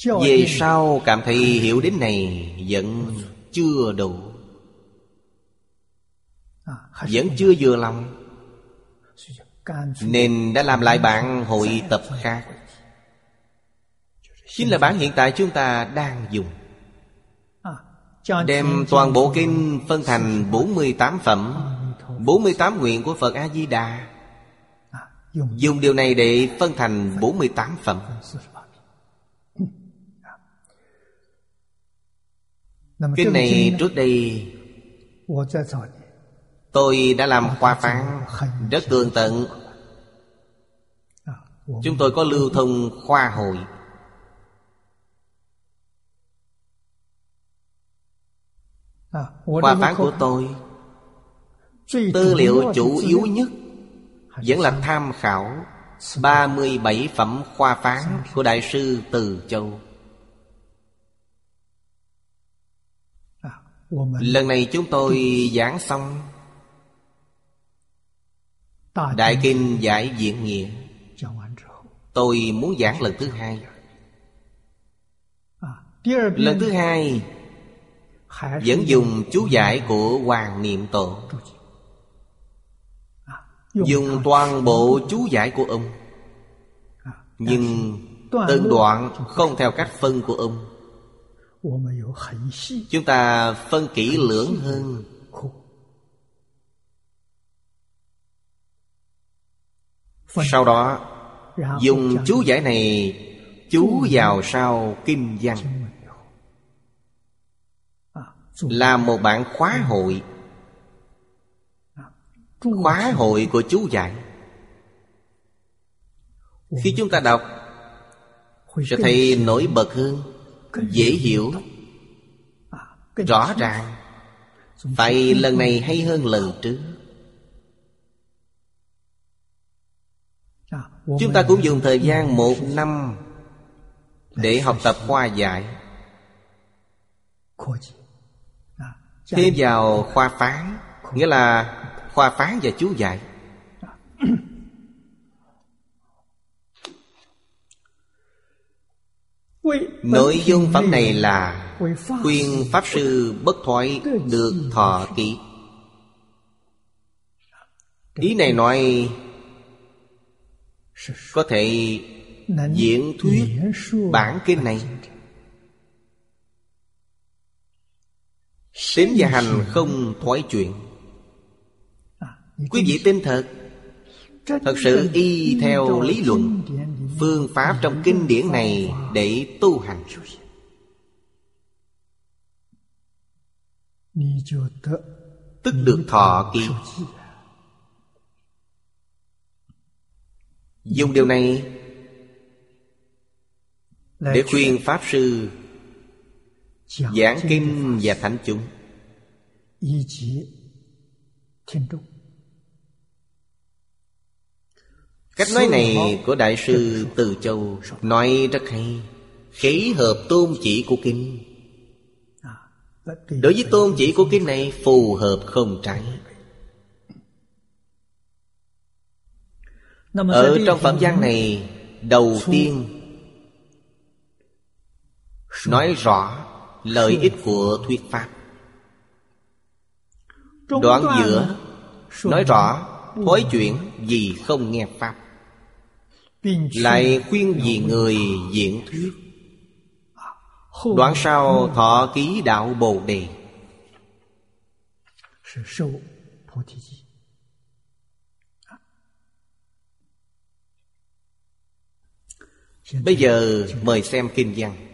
Về sau cảm thấy hiểu đến này vẫn chưa đủ, vẫn chưa vừa lòng, nên đã làm lại bản hội tập khác. Chính là bản hiện tại chúng ta đang dùng. Đem toàn bộ kinh phân thành bốn mươi tám phẩm, bốn mươi tám nguyện của Phật A-di-đà. Dùng điều này để phân thành bốn mươi tám phẩm. Kinh này trước đây tôi đã làm khoa phán rất tường tận. Chúng tôi có lưu thông khoa hội. Khoa phán của tôi, tư liệu chủ yếu nhất vẫn là tham khảo ba mươi bảy phẩm khoa phán của Đại sư Từ Châu. Lần này chúng tôi giảng xong Đại Kinh Giải Diễn Nghĩa, tôi muốn giảng lần thứ hai. Lần thứ hai vẫn dùng chú giải của Hoàng Niệm Tổ, dùng toàn bộ chú giải của ông, nhưng từng đoạn không theo cách phân của ông. Chúng ta phân kỹ lưỡng hơn. Sau đó dùng chú giải này chú vào sau kinh văn, làm một bản khóa hội. Khóa hội của chú giải. Khi chúng ta đọc sẽ thấy nổi bật hơn, dễ hiểu, rõ ràng. Phải lần này hay hơn lần trước. Chúng ta cũng dùng thời gian một năm để học tập khoa giải, thêm vào khoa phán, nghĩa là khoa phán và chú giải. Nội dung phẩm này là khuyên Pháp Sư bất thoái được thọ ký. Ý này nói có thể diễn thuyết bản kinh này. Tín và hành không thoái chuyển. Quý vị tin thật, thật sự y theo lý luận, phương pháp trong kinh điển này để tu hành, tức được thọ ký. Dùng điều này để khuyên Pháp Sư giảng kinh và thánh chúng. Cách nói này của Đại sư Từ Châu nói rất hay, khế hợp tôn chỉ của kinh. Đối với tôn chỉ của kinh này phù hợp không trái. Ở trong phẩm văn này, đầu tiên nói rõ lợi ích của thuyết pháp. Đoạn giữa nói rõ thói chuyển vì không nghe pháp, lại khuyên vì người diễn thuyết. Đoạn sau thọ ký đạo Bồ Đề. Bây giờ mời xem kinh văn.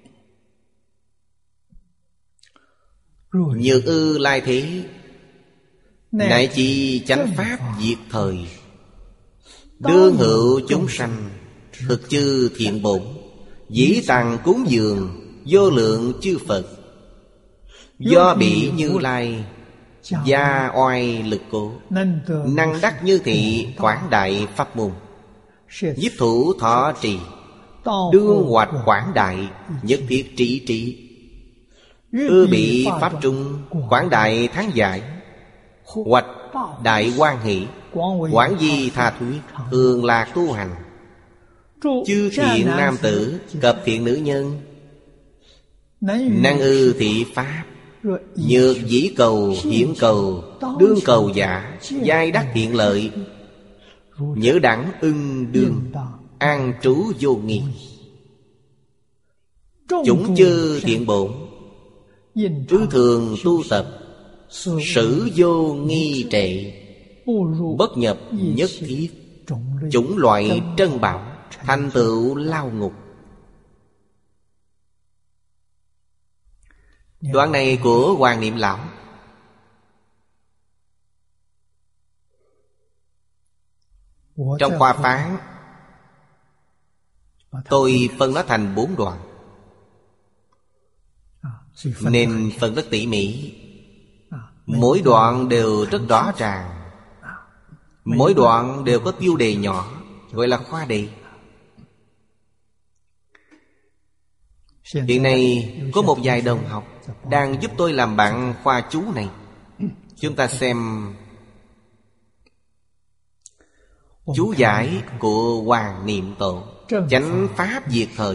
Nhược ư lai thế, nại chi chánh pháp diệt thời, đương hữu chúng sanh, thực chư thiện bổn, dĩ tằng cúng dường, vô lượng chư Phật. Do bị Như Lai, gia oai lực cố, năng đắc như thị quảng đại pháp môn, nhiếp thủ thọ trì, đương hoạch quảng đại, nhất thiết trị trị. Ư bị pháp trung, quảng đại thắng giải, hoạch đại quan hỷ, quảng di tha thuyết, thường là tu hành. Chư thiện nam tử cập thiện nữ nhân, năng ư thị pháp, nhược dĩ cầu hiển cầu, đương cầu giả, giai đắc thiện lợi, nhớ đẳng ưng đương, an trú vô nghi. Chúng chư thiện bổn, ư thường tu tập, sử vô nghi trệ, bất nhập nhất thiết, chủng loại trân bảo, thành tựu lao ngục. Đoạn này của Hoàng Niệm Lão. Trong khoa phán tôi phân nó thành bốn đoạn, nên phân rất tỉ mỉ. Mỗi đoạn đều rất rõ ràng, mỗi đoạn đều có tiêu đề nhỏ, gọi là khoa đề. Hiện nay có một vài đồng học đang giúp tôi làm bạn khoa chú này. Chúng ta xem chú giải của Hoàng Niệm Tổ, Chánh Pháp Diệt Thời.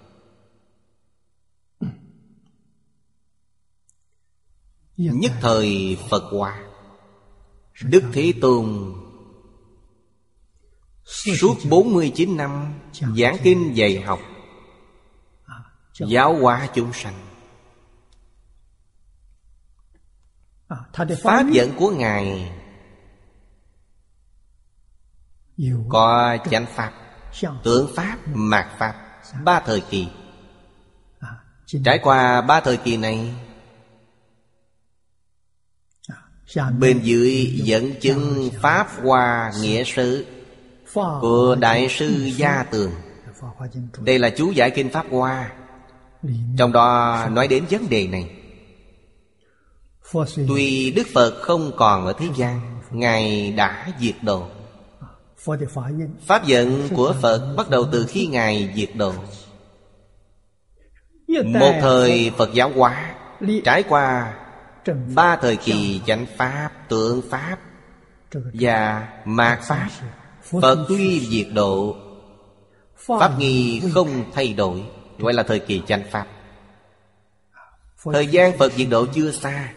Nhất thời Phật Hoa, Đức Thế Tôn suốt bốn mươi chín năm giảng kinh dạy học, giáo hóa chúng sanh. Pháp dẫn của Ngài có chánh Pháp, tượng Pháp, mạt Pháp, ba thời kỳ. Trải qua ba thời kỳ này, bên dưới dẫn chứng Pháp Hoa Nghĩa Sư của Đại sư Gia Tường. Đây là chú giải kinh Pháp Hoa, trong đó nói đến vấn đề này. Tuy Đức Phật không còn ở thế gian, Ngài đã diệt độ. Pháp dẫn của Phật bắt đầu từ khi Ngài diệt độ. Một thời Phật giáo hóa, trải qua ba thời kỳ chánh Pháp, tượng Pháp và mạt Pháp. Phật tuy diệt độ, Pháp nghi không thay đổi, gọi là thời kỳ chánh Pháp. Thời gian Phật diệt độ chưa xa.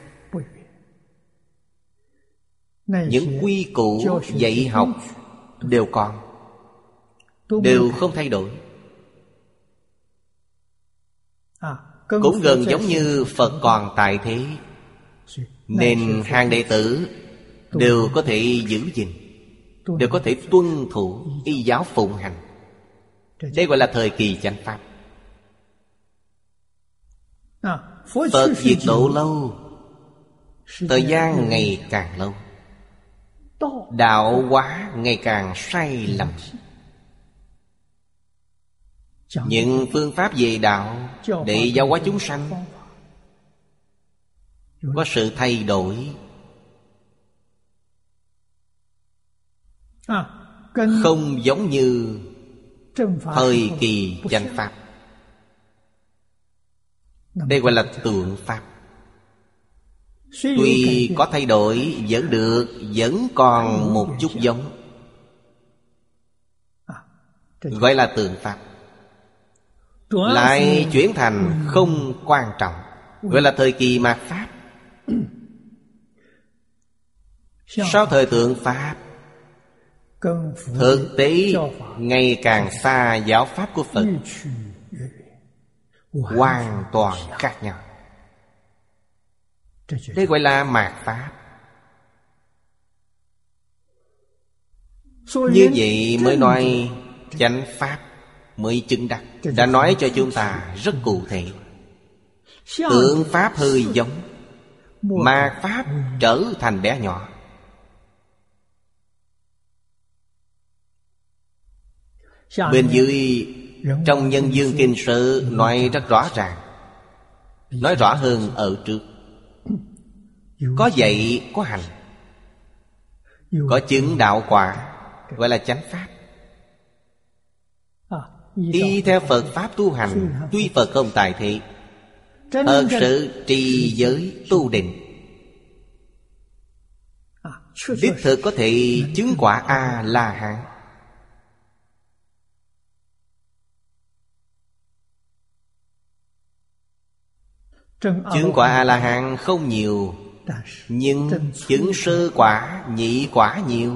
Những quy củ dạy học đều còn, đều không thay đổi. Cũng gần giống như Phật còn tại thế, nên hàng đệ tử đều có thể giữ gìn, đều có thể tuân thủ y giáo phụng hành. Đây gọi là thời kỳ chánh Pháp. Phật diệt độ lâu, thời gian ngày càng lâu, đạo hóa ngày càng sai lầm. Những phương pháp về đạo để giáo hóa chúng sanh có sự thay đổi, không giống như thời kỳ chánh Pháp. Đây gọi là tượng Pháp. Tuy có thay đổi vẫn được, vẫn còn một chút giống, gọi là tượng Pháp. Lại chuyển thành không quan trọng, gọi là thời kỳ mạt Pháp. Sau thời tượng Pháp, thực tế ngày càng xa giáo pháp của Phật, hoàn toàn khác nhau. Đây gọi là mạt Pháp. Như vậy mới nói chánh Pháp mới chứng đắc. Đã nói cho chúng ta rất cụ thể. Tượng Pháp hơi giống, mạt Pháp trở thành bé nhỏ. Bên dưới trong Nhân Dương Kinh Sự nói rất rõ ràng, nói rõ hơn ở trước. Có dạy, có hành, có chứng đạo quả, gọi là chánh Pháp. Y theo Phật Pháp tu hành, tuy Phật không tại thế, thật sự trì giới tu định, đích thực có thể chứng quả A-la-hán. Chứng quả A-la-hán không nhiều, nhưng chứng sơ quả, nhị quả nhiều.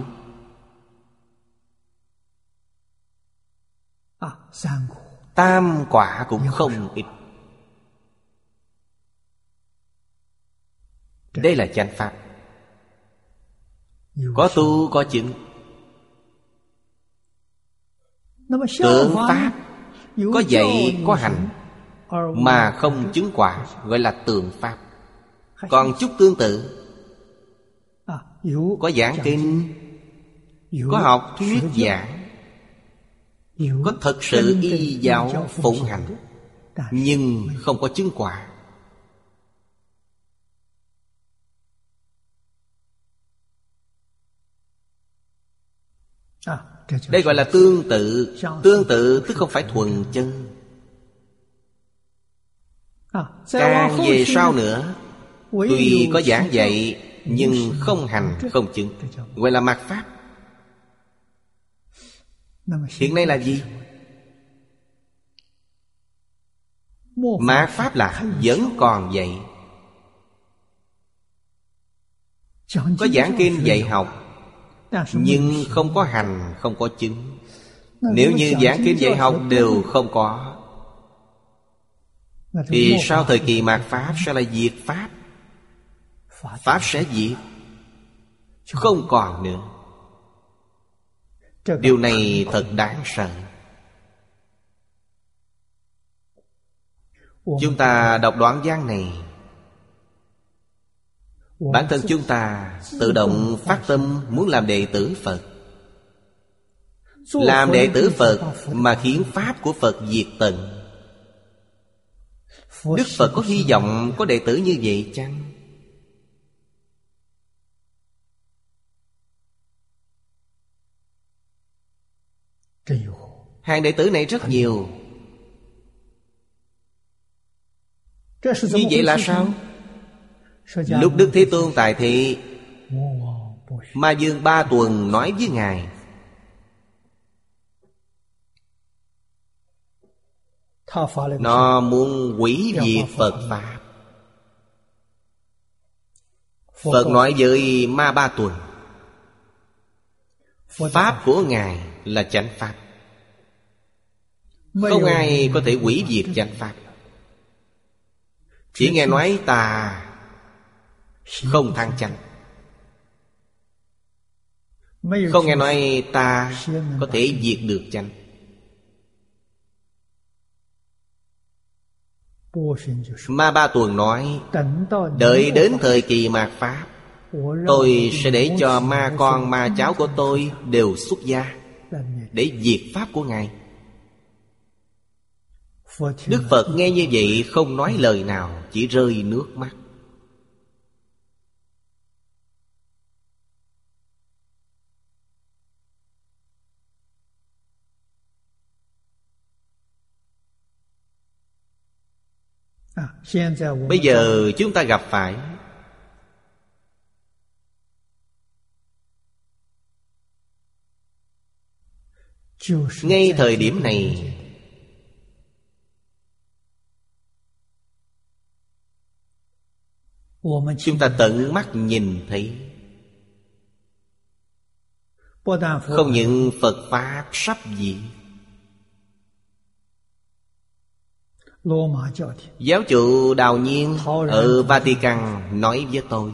Tam quả cũng không ít. Đây là chánh pháp. Có tu có chứng. Tượng pháp có dạy có hành mà không chứng quả, gọi là tượng pháp. Còn chút tương tự, có giảng kinh, có học thuyết giảng, có thật sự y giáo phụng hành, nhưng không có chứng quả. Đây gọi là tương tự. Tương tự tức không phải thuần chân. Càng về sau nữa, tuy có giảng dạy nhưng không hành, không chứng, gọi là mạt pháp. Hiện nay là gì? Mạt pháp là vẫn còn dạy. Có giảng kinh dạy học, nhưng không có hành, không có chứng. Nếu như giảng kinh dạy học đều không có, thì sau thời kỳ mạt pháp sẽ là diệt pháp. Pháp sẽ diệt, không còn nữa. Điều này thật đáng sợ. Chúng ta đọc đoạn văn này, bản thân chúng ta tự động phát tâm muốn làm đệ tử Phật. Làm đệ tử Phật mà khiến pháp của Phật diệt tận. Đức Phật có hy vọng có đệ tử như vậy chăng? Hàng đệ tử này rất nhiều. Như vậy là sao? Lúc Đức Thế Tôn tại thị, Ma Dương Ba Tuần nói với Ngài, nó muốn hủy diệt Phật Pháp. Phật nói với Ma Ba Tuần, pháp của Ngài là chánh pháp, không ai có thể hủy diệt chánh pháp. Chỉ nghe nói ta không thăng chánh, không nghe nói ta có thể diệt được chánh. Ma Ba Tuần nói, đợi đến thời kỳ mạt pháp, tôi sẽ để cho ma con ma cháu của tôi đều xuất gia để diệt pháp của Ngài. Đức Phật nghe như vậy không nói lời nào, chỉ rơi nước mắt. Bây giờ chúng ta gặp phải ngay thời điểm này, chúng ta tận mắt nhìn thấy, không những Phật Pháp sắp diệt. Giáo chủ Đào Nhiên ở Vatican nói với tôi,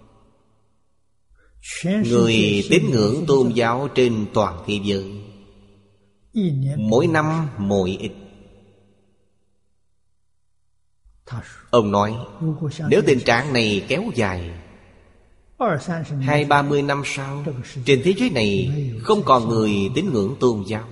người tín ngưỡng tôn giáo trên toàn thế giới mỗi năm mỗi ít. Ông nói, nếu tình trạng này kéo dài, hai ba mươi năm sau, trên thế giới này không còn người tín ngưỡng tôn giáo.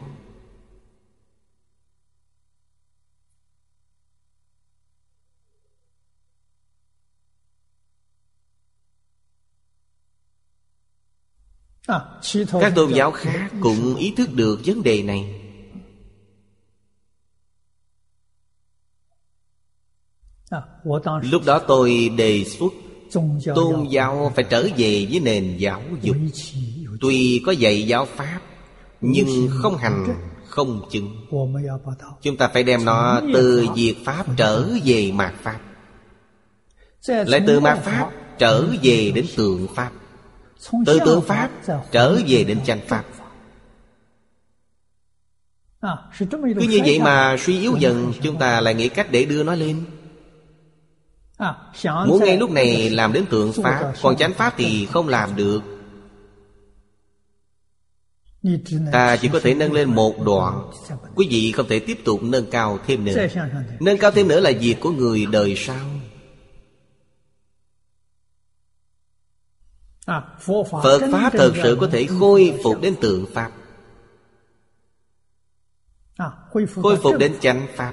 Các tôn giáo khác cũng ý thức được vấn đề này. Lúc đó tôi đề xuất tôn giáo phải trở về với nền giáo dục. Tuy có dạy giáo pháp, nhưng không hành, không chứng. Chúng ta phải đem nó từ diệt pháp trở về mạt pháp. lại từ mạt Pháp trở về đến tượng Pháp, từ tượng Pháp trở về đến chánh Pháp. Cứ như vậy mà suy yếu dần, chúng ta lại nghĩ cách để đưa nó lên. Muốn ngay lúc này làm đến tượng Pháp, còn chánh Pháp thì không làm được. Ta chỉ có thể nâng lên một đoạn. Quý vị không thể tiếp tục nâng cao thêm nữa. Nâng cao thêm nữa là việc của người đời sau. Phật Pháp thật sự có thể khôi phục đến tượng Pháp, khôi phục đến chánh Pháp.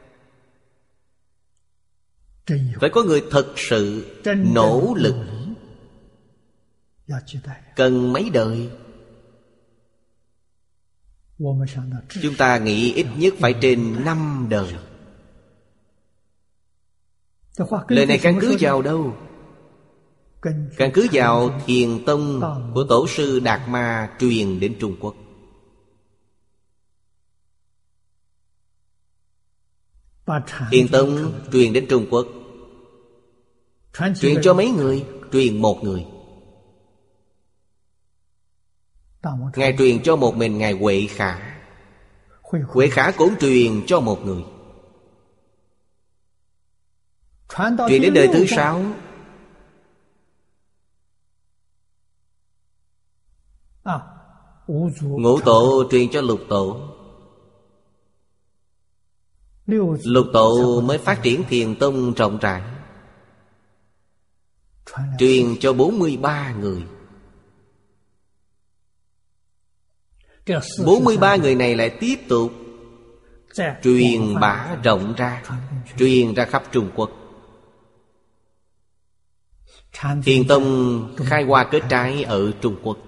Phải có người thật sự nỗ lực. Cần mấy đời? Chúng ta nghĩ ít nhất phải trên năm đời. Lời này căn cứ vào đâu? Căn cứ vào Thiền Tông của Tổ sư Đạt Ma truyền đến Trung Quốc. Thiền Tông truyền đến Trung Quốc, truyền cho mấy người? Truyền một người. Ngài truyền cho một mình Ngài Huệ Khả. Huệ Khả cũng truyền cho một người. Truyền đến đời thứ sáu, Ngũ Tổ truyền cho Lục Tổ. Lục Tổ mới phát triển Thiền Tông rộng rãi, truyền cho bốn mươi ba người. bốn mươi ba người này lại tiếp tục truyền bá rộng ra, truyền ra khắp Trung Quốc. Thiền Tông khai hoa kết trái ở Trung Quốc.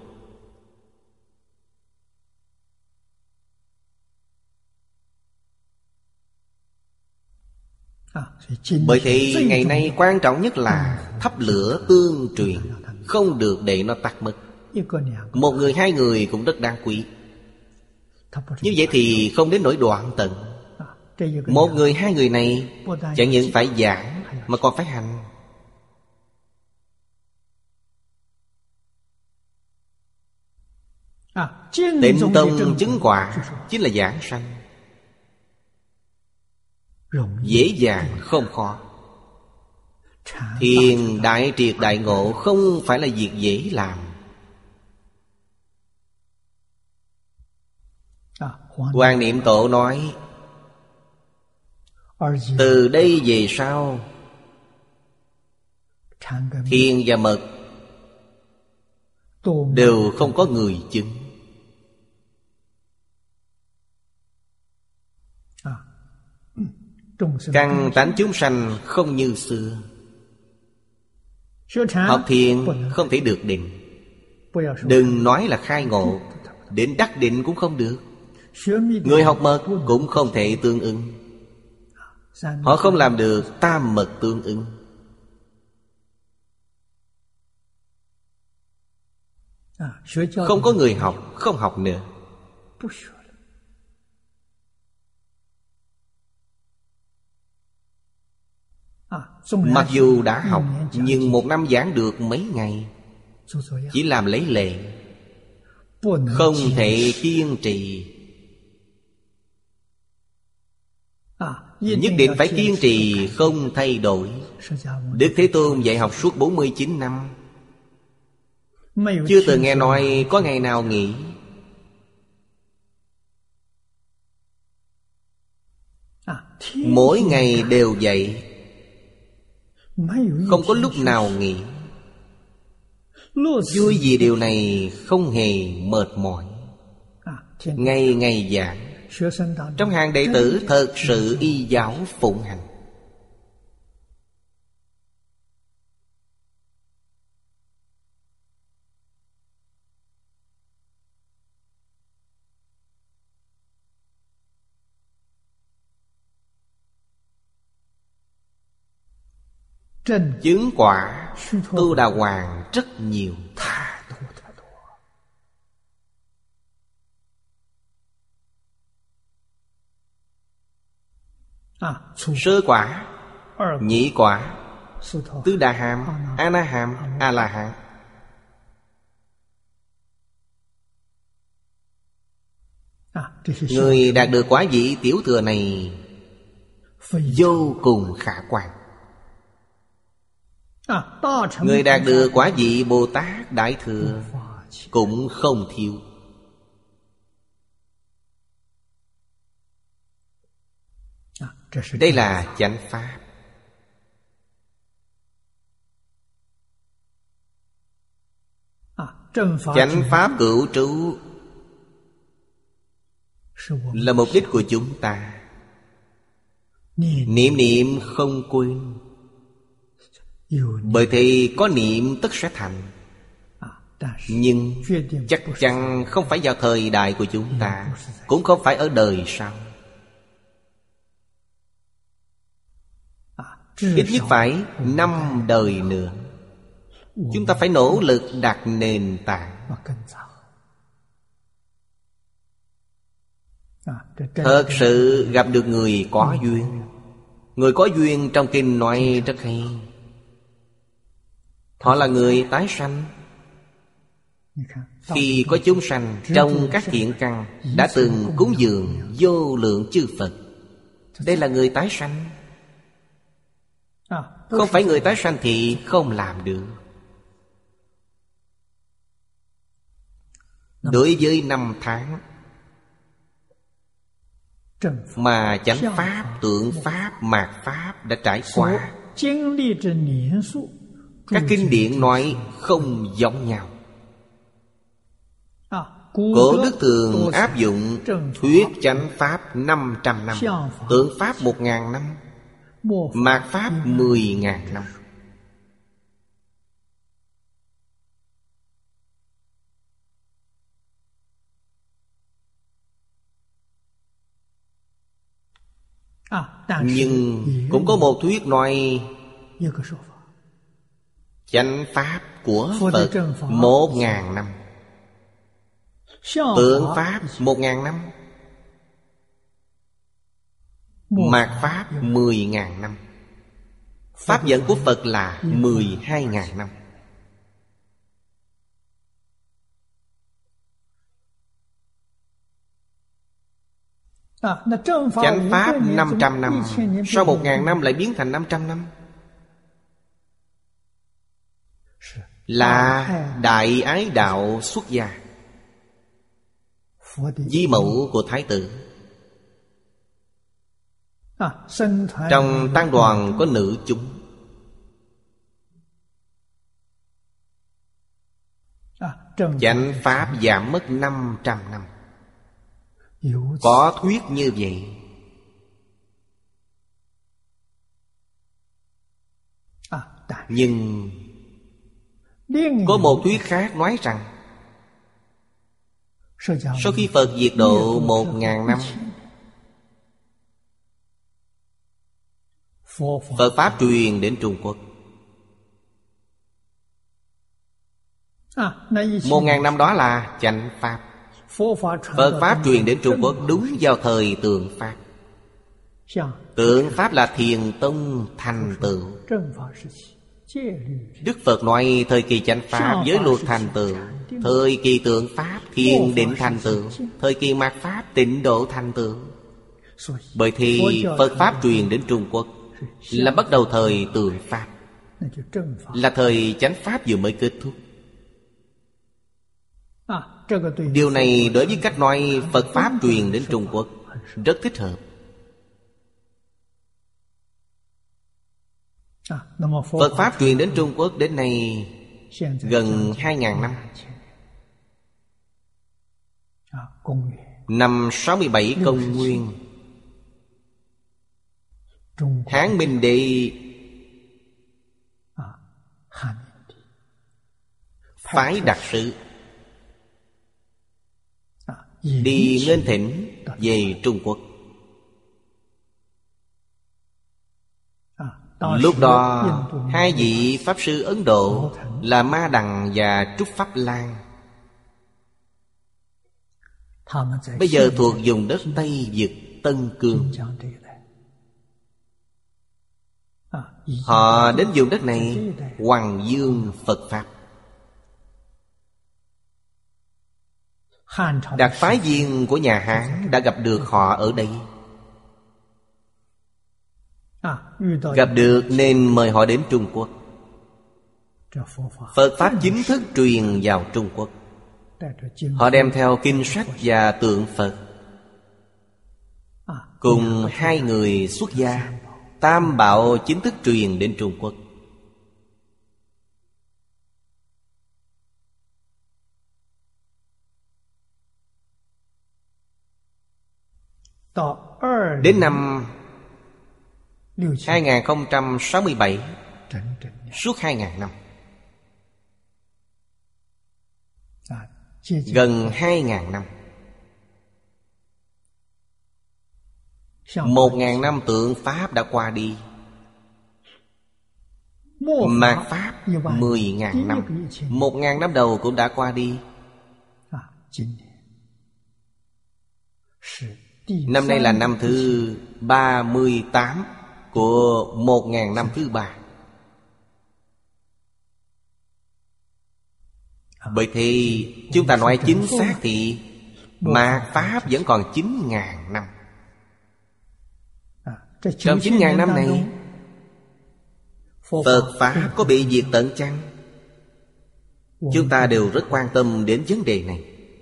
Bởi thế ngày nay quan trọng nhất là thắp lửa tương truyền, không được để nó tắt mất. Một người hai người cũng rất đáng quý. Như vậy thì không đến nỗi đoạn tận. Một người hai người này chẳng những phải giảng mà còn phải hành. Tịnh Tông chứng quả chính là giảng sanh. Dễ dàng không khó. Thiền đại triệt đại ngộ không phải là việc dễ làm. Hoàng Niệm Tổ nói, từ đây về sau, Thiền và Mật đều không có người chứng. Căn tánh chúng sanh không như xưa. Học thiền không thể được định. Đừng nói là khai ngộ, đến đắc định cũng không được. Người học mật cũng không thể tương ứng. Họ không làm được tam mật tương ứng. Không có người học, không học nữa. Mặc dù đã học, nhưng một năm giảng được mấy ngày, chỉ làm lấy lệ, không thể kiên trì. Nhất định phải kiên trì không thay đổi. Đức Thế Tôn dạy học suốt bốn mươi chín năm, chưa từng nghe nói có ngày nào nghỉ. Mỗi ngày đều dạy, không có lúc nào nghỉ. Vui vì điều này không hề mệt mỏi. Ngày ngày giảng. Trong hàng đệ tử thật sự y giáo phụng hành. Chứng quả Tu Đà Hoàng rất nhiều. Sơ quả, nhị quả, Tứ Đà Hàm, A Na Hàm, A La Hán. Người đạt được quả vị tiểu thừa này vô cùng khả quan. Người đạt được quả vị Bồ Tát Đại Thừa cũng không thiếu. Đây là chánh pháp. Chánh pháp cửu trú là mục đích của chúng ta. Niệm niệm không quên. Bởi thì có niệm tất sẽ thành. Nhưng chắc chắn không phải vào thời đại của chúng ta, cũng không phải ở đời sau. Ít nhất phải năm đời nữa. Chúng ta phải nỗ lực đặt nền tảng. Thật sự gặp được người có duyên. Người có duyên trong kinh nói rất hay. Họ là người tái sanh. Khi có chúng sanh trong các thiện căn đã từng cúng dường vô lượng chư Phật, đây là người tái sanh. Không phải người tái sanh thì không làm được. Đối với năm tháng mà chánh pháp, tượng pháp, mạt pháp đã trải qua, các kinh điển nói không giống nhau. Cổ đức thường áp dụng thuyết chánh pháp năm trăm năm, tượng pháp một ngàn năm, mạt pháp mười ngàn năm. Nhưng cũng có một thuyết nói chánh pháp của Phật một ngàn năm, tượng pháp một ngàn năm, mạt pháp mười ngàn năm. Pháp dẫn của Phật là mười hai ngàn năm. Chánh pháp năm trăm năm, sau một ngàn năm lại biến thành năm trăm năm. Là đại ái đạo xuất gia, di mẫu của Thái tử. Trong tăng đoàn có nữ chúng. Chánh pháp giảm mất năm trăm năm. Có thuyết như vậy. Nhưng có một thuyết khác nói rằng sau khi Phật diệt độ một ngàn năm, Phật Pháp truyền đến Trung Quốc. Một ngàn năm đó là chánh Pháp. Phật Pháp truyền đến Trung Quốc đúng vào thời tượng Pháp. Tượng Pháp là Thiền Tông thành tựu. Đức Phật nói thời kỳ chánh Pháp giới luật thành tựu, thời kỳ tượng Pháp thiền định thành tựu, thời kỳ mạt Pháp tịnh độ thành tựu. Bởi thì Phật Pháp truyền đến Trung Quốc là bắt đầu thời tượng Pháp, là thời chánh Pháp vừa mới kết thúc. Điều này đối với cách nói Phật Pháp truyền đến Trung Quốc rất thích hợp. Phật Pháp truyền đến Trung Quốc đến nay gần hai ngàn năm. Năm sáu mươi bảy công nguyên, Hán Minh Đệ phái đặc sứ đi nghênh thỉnh về Trung Quốc. Lúc đó hai vị Pháp sư Ấn Độ là Ma Đằng và Trúc Pháp Lan bây giờ thuộc vùng đất Tây Vực Tân Cương. Họ đến vùng đất này hoằng dương Phật Pháp. Đặc phái viên của nhà Hán đã gặp được họ ở đây. Gặp được nên mời họ đến Trung Quốc. Phật Pháp chính thức truyền vào Trung Quốc. Họ đem theo kinh sách và tượng Phật. Cùng hai người xuất gia, Tam Bảo chính thức truyền đến Trung Quốc. Đến năm hai nghìn không trăm sáu mươi bảy, suốt hai nghìn năm, gần hai nghìn năm, một nghìn năm tượng Pháp đã qua đi. Mạt Pháp mười nghìn năm, một nghìn năm đầu cũng đã qua đi. Năm nay là năm thứ ba mươi tám của một nghìn năm thứ ba. Bởi thì chúng ta nói chính xác thì Mạt Pháp vẫn còn chín nghìn năm. Trong chín nghìn năm này, Phật Pháp có bị diệt tận chăng? Chúng ta đều rất quan tâm đến vấn đề này.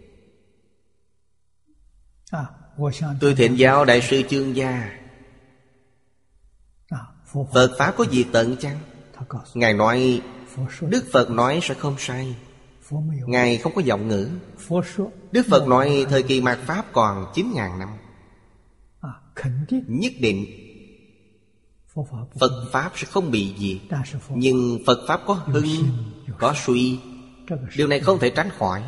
Tôi thỉnh giáo Đại sư Chương Gia, Phật Pháp có diệt tận chăng? Ngài nói Đức Phật nói sẽ không sai. Ngài không có giọng ngữ. Đức Phật nói thời kỳ mạt Pháp còn chín nghìn năm. Nhất định Phật Pháp sẽ không bị diệt. Nhưng Phật Pháp có hưng, có suy. Điều này không thể tránh khỏi.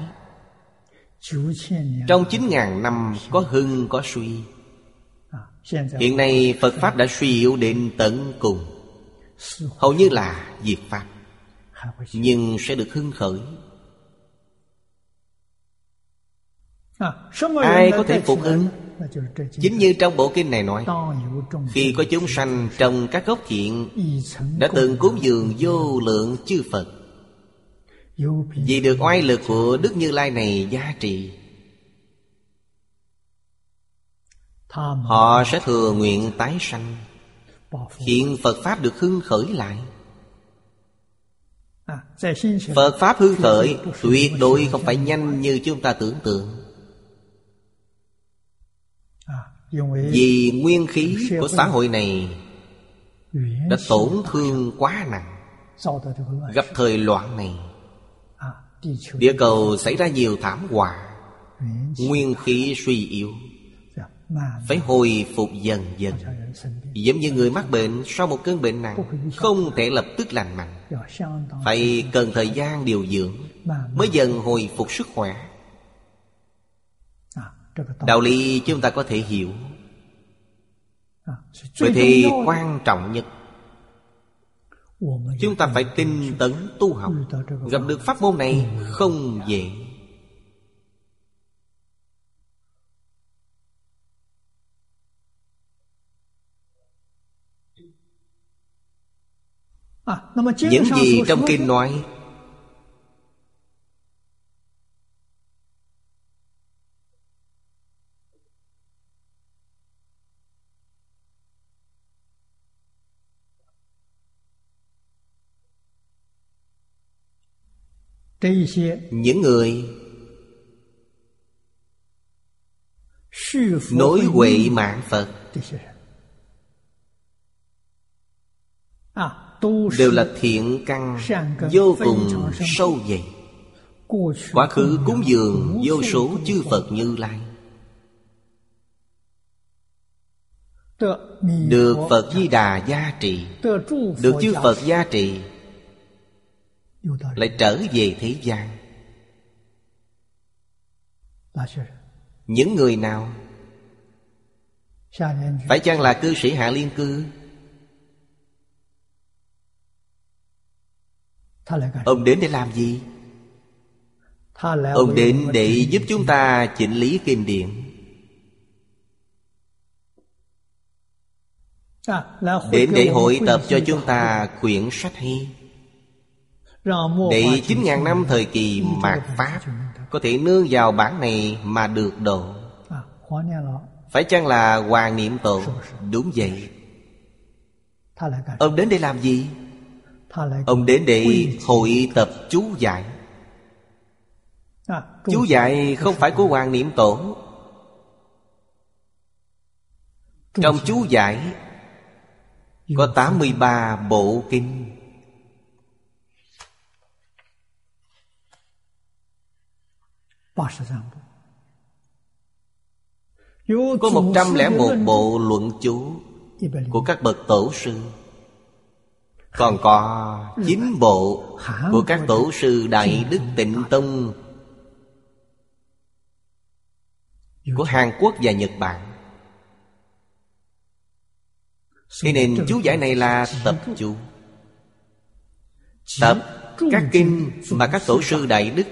Trong chín nghìn năm có hưng, có suy. Hiện nay Phật Pháp đã suy yếu đến tận cùng, hầu như là diệt Pháp, nhưng sẽ được hưng khởi. Ai có thể phục hưng? Chính như trong bộ kinh này nói, khi có chúng sanh trong các gốc thiện đã từng cúng dường vô lượng chư Phật, vì được oai lực của Đức Như Lai này gia trị, họ sẽ thừa nguyện tái sanh, khiến Phật Pháp được hưng khởi lại. Phật Pháp hưng khởi tuyệt đối không phải nhanh như chúng ta tưởng tượng. Vì nguyên khí của xã hội này đã tổn thương quá nặng. Gặp thời loạn này, địa cầu xảy ra nhiều thảm họa, nguyên khí suy yếu, phải hồi phục dần dần. Giống như người mắc bệnh sau một cơn bệnh nặng, không thể lập tức lành mạnh, phải cần thời gian điều dưỡng mới dần hồi phục sức khỏe. Đạo lý chúng ta có thể hiểu. Vậy thì quan trọng nhất, chúng ta phải tinh tấn tu học. Gặp được pháp môn này không dễ. Những gì trong kinh nói những người nối huệ mạng Phật đều là thiện căn vô cùng sâu dày. Quá khứ cúng dường vô số chư Phật Như Lai, được Phật Di Đà gia trị, được chư Phật gia trị, lại trở về thế gian. Những người nào? Phải chăng là cư sĩ Hạ Liên Cư? Ông đến để làm gì? Ông đến để giúp chúng ta chỉnh lý kinh điển. Đến để hội tập cho chúng ta quyển sách hay, để chín ngàn năm thời kỳ mạt Pháp có thể nương vào bản này mà được độ. Phải chăng là Hoàng Niệm Tổ? Đúng vậy. Ông đến để làm gì? Ông đến để hội tập chú giải. Chú giải không phải của Hoàng Niệm Tổ. Trong chú giải có tám mươi ba bộ kinh. Có một trăm lẻ một bộ luận chú của các bậc tổ sư. Còn có chín bộ của các tổ sư Đại Đức Tịnh Tông của Hàn Quốc và Nhật Bản. Thế nên chú giải này là tập chú, tập các kinh mà các tổ sư Đại Đức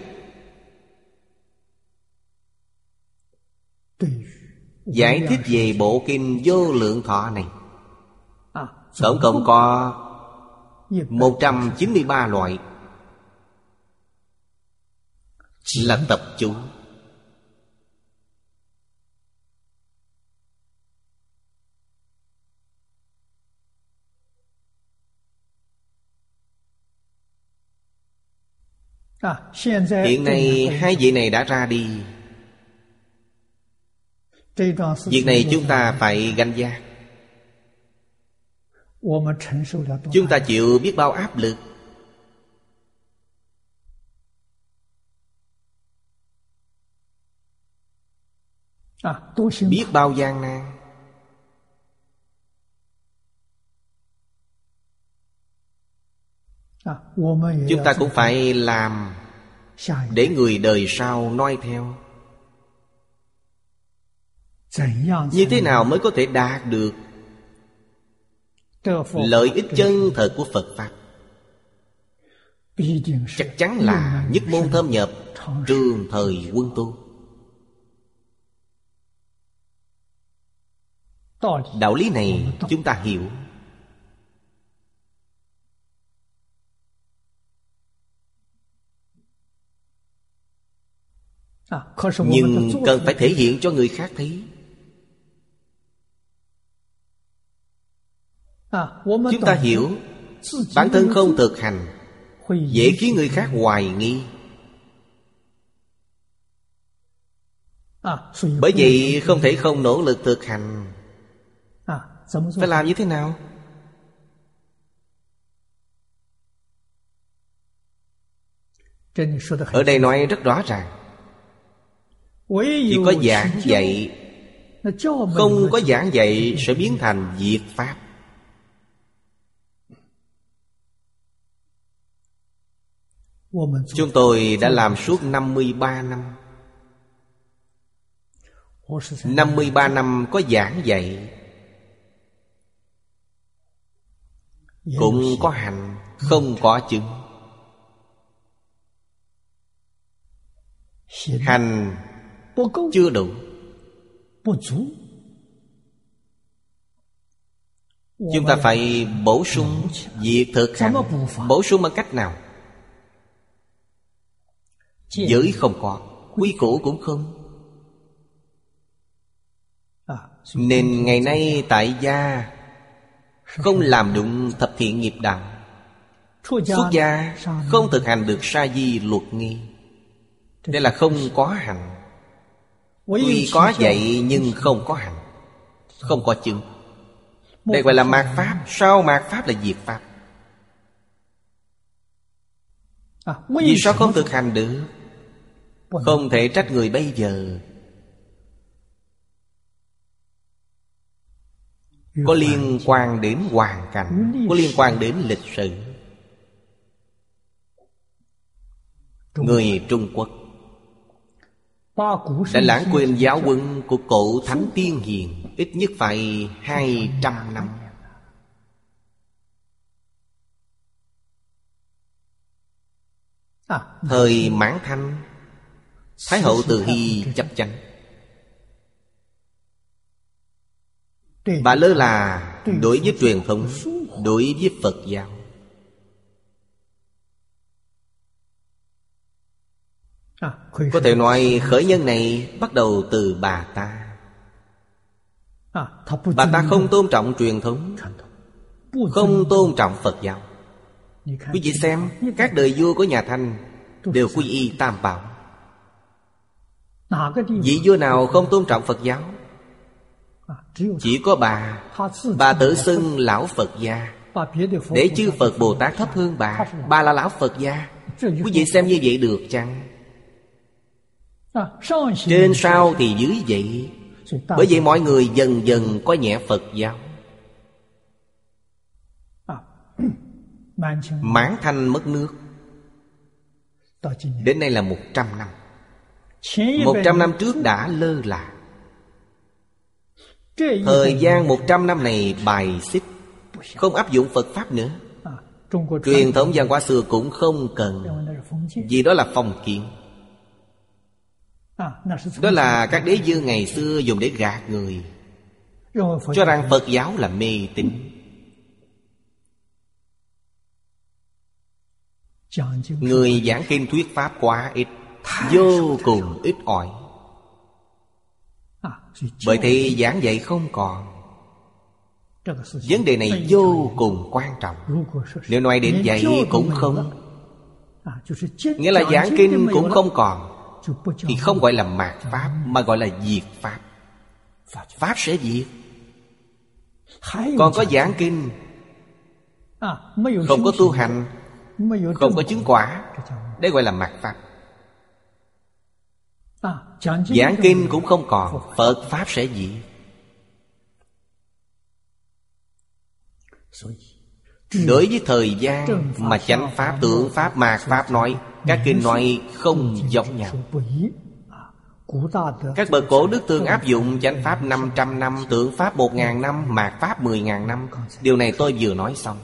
giải thích về bộ kinh Vô Lượng Thọ này. Tổng cộng có một trăm chín mươi ba loại là tập chú. Hiện nay hai vị này đã ra đi. Việc này chúng ta phải gánh vác. Chúng ta chịu biết bao áp lực. Biết bao gian nan. Chúng ta cũng phải làm để người đời sau noi theo. Như thế nào mới có thể đạt được lợi ích chân thật của Phật Pháp? Chắc chắn là nhất môn thâm nhập, trường thời quân tu. Đạo lý này chúng ta hiểu. Nhưng cần phải thể hiện cho người khác thấy. Chúng ta hiểu, bản thân không thực hành dễ khiến người khác hoài nghi. Bởi vậy không thể không nỗ lực thực hành. Phải làm như thế nào? Ở đây nói rất rõ ràng. Chỉ có giảng dạy, không có giảng dạy sẽ biến thành diệt pháp. Chúng tôi đã làm suốt năm mươi ba năm. năm mươi ba năm có giảng dạy, cũng có hành, không có chứng. Hành chưa đủ. Chúng ta phải bổ sung việc thực hành. Bổ sung bằng cách nào? Giới không có, quy củ cũng không. Nên ngày nay tại gia không làm đụng thập thiện nghiệp đạo. Xuất gia không thực hành được sa di luật nghi. Đây là không có hành. Tuy có dạy nhưng không có hành, không có chứng. Đây gọi là mạt pháp. Sau mạt pháp là diệt pháp. Vì sao không thực hành được? Không thể trách người bây giờ. Có liên quan đến hoàn cảnh, có liên quan đến lịch sử. Người Trung Quốc đã lãng quên giáo huấn của cổ thánh tiên hiền ít nhất phải hai trăm năm. Thời Mãn Thanh, Thái hậu Từ Hy chấp chắn. Bà lơ là đối với truyền thống, đối với Phật giáo. Có thể nói khởi nhân này bắt đầu từ bà ta. Bà ta không tôn trọng truyền thống, không tôn trọng Phật giáo. Quý vị xem, các đời vua của nhà Thanh đều quy y Tam Bảo. Vị vua nào không tôn trọng Phật giáo? Chỉ có bà. Bà tự xưng lão Phật gia, để chư Phật Bồ Tát thấp hơn bà. Bà là lão Phật gia. Quý vị xem như vậy được chăng? Trên sau thì dưới vậy. Bởi vậy mọi người dần dần coi nhẹ Phật giáo. Mãn Thanh mất nước, đến nay là một trăm năm. Một trăm năm trước đã lơ là. Thời gian một trăm năm này bài xích, không áp dụng Phật Pháp nữa. Truyền thống văn hóa xưa cũng không cần, vì đó là phong kiến. Đó là các đế vương ngày xưa dùng để gạt người, cho rằng Phật giáo là mê tín. Người giảng kinh thuyết Pháp quá ít, vô cùng ít ỏi. Bởi thì giảng dạy không còn. Vấn đề này vô cùng quan trọng. Nếu nói đến dạy cũng không, nghĩa là giảng kinh cũng không còn, thì không gọi là mạt Pháp, mà gọi là diệt Pháp. Pháp sẽ diệt. Còn có giảng kinh, không có tu hành, không có chứng quả, đây gọi là mạt Pháp. Giảng kinh cũng không còn, Phật Pháp sẽ diệt. Đối với thời gian mà chánh Pháp, tượng Pháp, mạt Pháp nói, các kinh nói không giống nhau. Các bậc cổ đức thường áp dụng chánh Pháp năm trăm năm, tượng Pháp một ngàn năm, mạt Pháp mười ngàn năm. Điều này tôi vừa nói xong.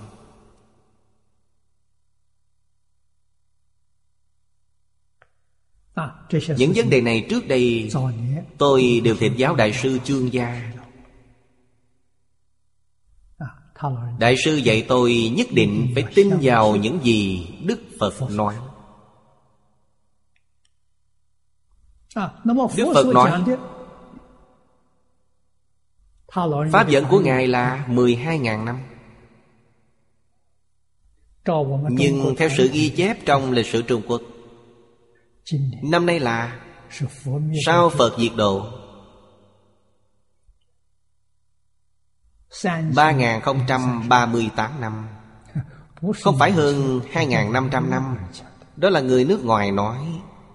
Những vấn đề này trước đây tôi đều thỉnh giáo Đại sư Chương Gia. Đại sư dạy tôi nhất định phải tin vào những gì Đức Phật nói. Đức Phật nói pháp dẫn của Ngài là mười hai ngàn năm. Nhưng theo sự ghi chép trong lịch sử Trung Quốc, năm nay là sau Phật diệt độ ba nghìn không trăm ba mươi tám năm. Không phải hơn hai nghìn năm trăm năm. Đó là người nước ngoài nói,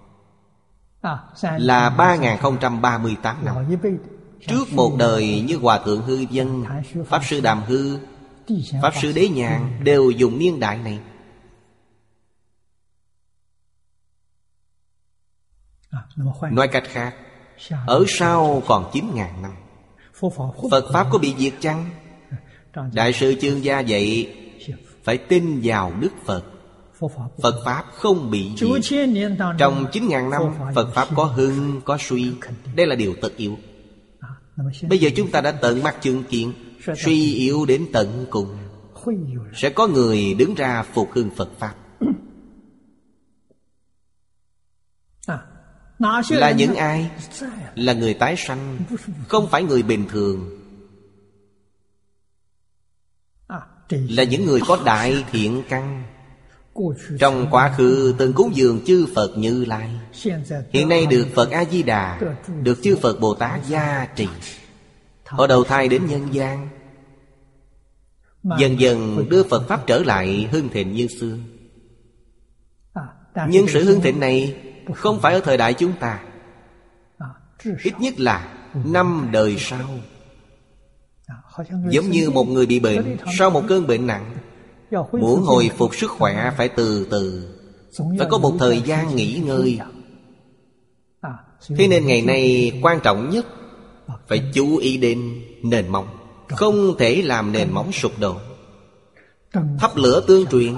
là ba nghìn không trăm ba mươi tám năm. Trước một đời như Hòa Thượng Hư Vân, Pháp Sư Đàm Hư, Pháp Sư Đế Nhàn đều dùng niên đại này. Nói cách khác, ở sau còn chín ngàn năm. Phật Pháp có bị diệt chăng? Đại sư Chương Gia dạy phải tin vào Đức Phật. Phật Pháp không bị diệt. Trong chín ngàn năm, Phật Pháp có hưng, có suy. Đây là điều tất yếu. Bây giờ chúng ta đã tận mắt chứng kiến, suy yếu đến tận cùng. Sẽ có người đứng ra phục hưng Phật Pháp. Là những ai? Là người tái sanh, không phải người bình thường. Là những người có đại thiện căn. Trong quá khứ từng cúng dường chư Phật Như Lai, hiện nay được Phật A-di-đà, được chư Phật Bồ Tát gia trì. Họ đầu thai đến nhân gian, dần dần đưa Phật Pháp trở lại hưng thịnh như xưa. Nhưng sự hưng thịnh này không phải ở thời đại chúng ta, ít nhất là năm đời sau. Giống như một người bị bệnh, sau một cơn bệnh nặng, muốn hồi phục sức khỏe phải từ từ, phải có một thời gian nghỉ ngơi. Thế nên ngày nay quan trọng nhất phải chú ý đến nền móng. Không thể làm nền móng sụp đổ. Thắp lửa tương truyền,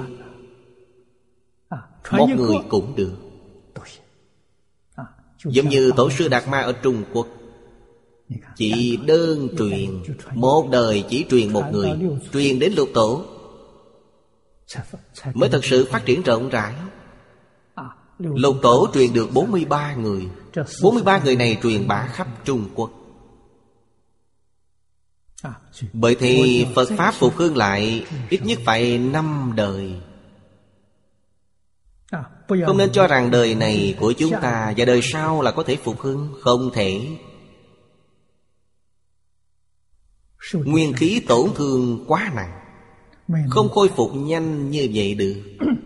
một người cũng được. Giống như Tổ sư Đạt Ma ở Trung Quốc, chỉ đơn truyền. Một đời chỉ truyền một người, truyền đến lục tổ mới thật sự phát triển rộng rãi. Lục tổ truyền được bốn mươi ba người. bốn mươi ba người này truyền bá khắp Trung Quốc. Bởi thì Phật Pháp phục hưng lại ít nhất phải năm đời. Không nên cho rằng đời này của chúng ta và đời sau là có thể phục hưng. Không thể. Nguyên khí tổn thương quá nặng, không khôi phục nhanh như vậy được.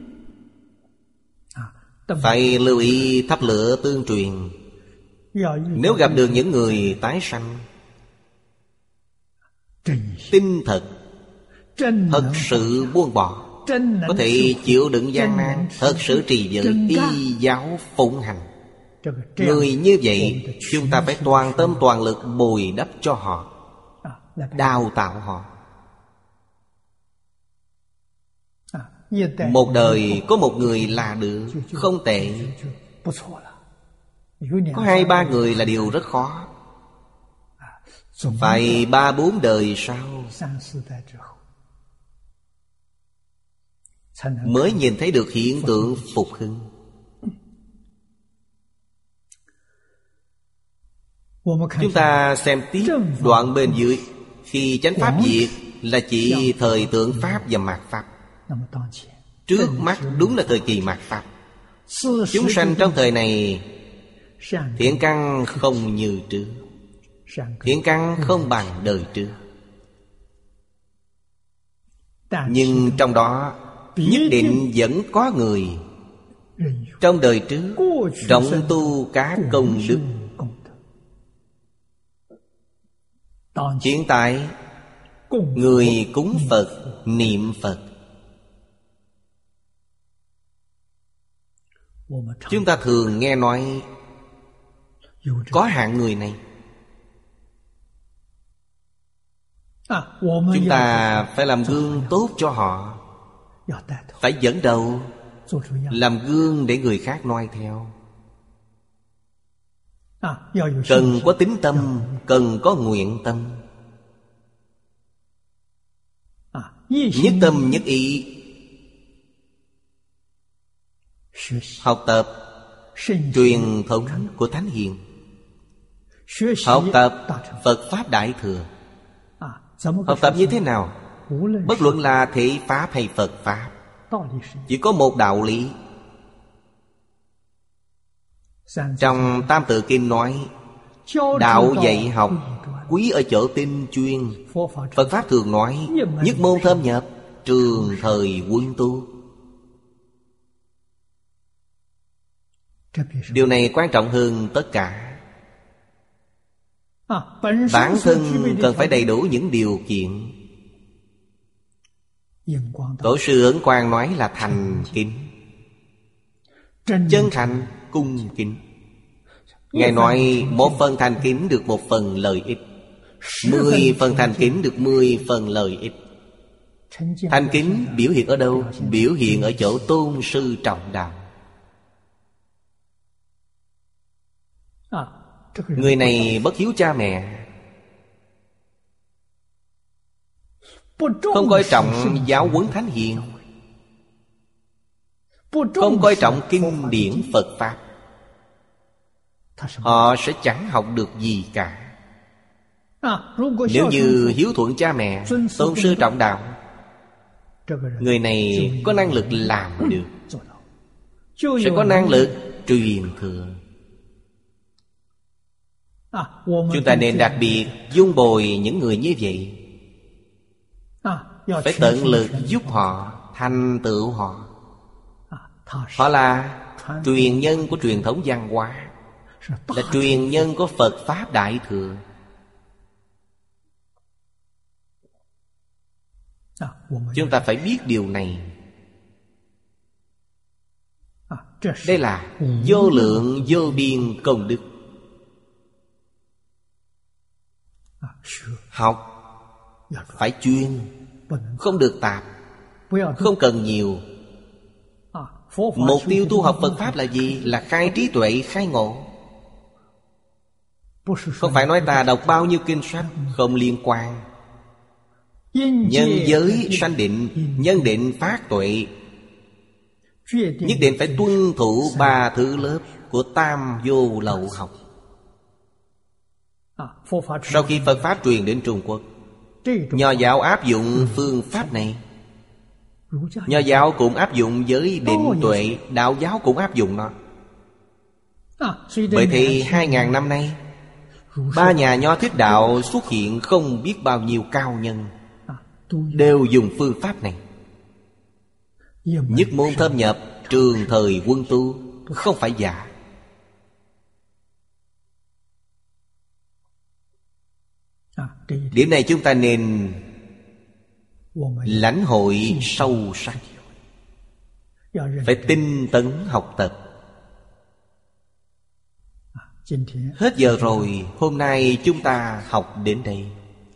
Phải lưu ý thắp lửa tương truyền. Nếu gặp được những người tái sanh tinh thật, thật sự buông bỏ, có thể chịu đựng gian nan, thật sự trì giới y giáo phụng hành, người như vậy chúng ta phải toàn tâm toàn lực bồi đắp cho họ, đào tạo họ. Một đời có một người là được, không tệ. Có hai ba người là điều rất khó. Phải ba bốn đời sau mới nhìn thấy được hiện tượng phục hưng. Chúng ta xem tiếp đoạn bên dưới. Khi chánh pháp diệt là chỉ thời tượng Pháp và mạt Pháp. Trước mắt đúng là thời kỳ mạt Pháp. Chúng sanh trong thời này thiện căn không như trước, thiện căn không bằng đời trước. Nhưng trong đó nhất định vẫn có người trong đời trước rộng tu các công đức. Hiện tại người cúng Phật, niệm Phật. Chúng ta thường nghe nói có hạng người này. Chúng ta phải làm gương tốt cho họ, phải dẫn đầu, làm gương để người khác noi theo. Cần có tín tâm, cần có nguyện tâm, nhất tâm nhất ý. Học tập truyền thống của Thánh Hiền, học tập Phật Pháp Đại Thừa. Học tập như thế nào? Bất luận là Thể Pháp hay Phật Pháp, chỉ có một đạo lý. Trong Tam Tự Kinh nói, đạo dạy học quý ở chỗ tinh chuyên. Phật Pháp thường nói, nhất môn thâm nhập, trường thời quân tu. Điều này quan trọng hơn tất cả. Bản thân cần phải đầy đủ những điều kiện. Tổ sư Ấn Quang nói là thành kính, chân thành cung kính. Ngài nói một phần thành kính được một phần lợi ích, mười phần thành kính được mười phần lợi ích. Thành kính biểu hiện ở đâu? Biểu hiện ở chỗ tôn sư trọng đạo. Người này bất hiếu cha mẹ, không coi trọng giáo huấn Thánh Hiền, không coi trọng kinh điển Phật Pháp, họ sẽ chẳng học được gì cả. Nếu như hiếu thuận cha mẹ, tôn sư trọng đạo, người này có năng lực làm được, sẽ có năng lực truyền thừa. Chúng ta nên đặc biệt dung bồi những người như vậy, phải tận lực giúp họ, thành tựu họ. Họ là truyền nhân của truyền thống văn hóa, là truyền nhân của Phật Pháp Đại Thừa. Chúng ta phải biết điều này. Đây là vô lượng vô biên công đức. Học phải chuyên, không được tạp, không cần nhiều. Mục tiêu tu học Phật Pháp là gì? Là khai trí tuệ, khai ngộ. Không phải nói ta đọc bao nhiêu kinh sách, không liên quan. Nhân giới sanh định, nhân định phát tuệ, nhất định phải tuân thủ ba thứ lớp của Tam Vô Lậu học. Sau khi Phật Pháp truyền đến Trung Quốc, Nho giáo áp dụng phương pháp này. Nho giáo cũng áp dụng với định tuệ, Đạo giáo cũng áp dụng nó. Bởi thì hai ngàn năm nay, ba nhà Nho thuyết đạo xuất hiện không biết bao nhiêu cao nhân, đều dùng phương pháp này. Nhất môn thâm nhập, trường thời quân tu, không phải giả. Điểm này chúng ta nên lãnh hội sâu sắc, phải tinh tấn học tập. Hết giờ rồi, hôm nay chúng ta học đến đây.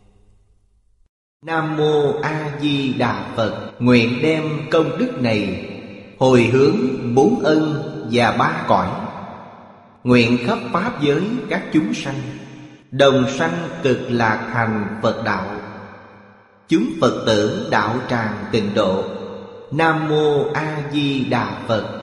Nam Mô A Di Đà Phật. Nguyện đem công đức này hồi hướng bốn ân và ba cõi, nguyện khắp pháp giới các chúng sanh đồng sanh cực lạc thành Phật đạo. Chúng Phật tử đạo tràng tịnh độ. Nam Mô A Di Đà Phật.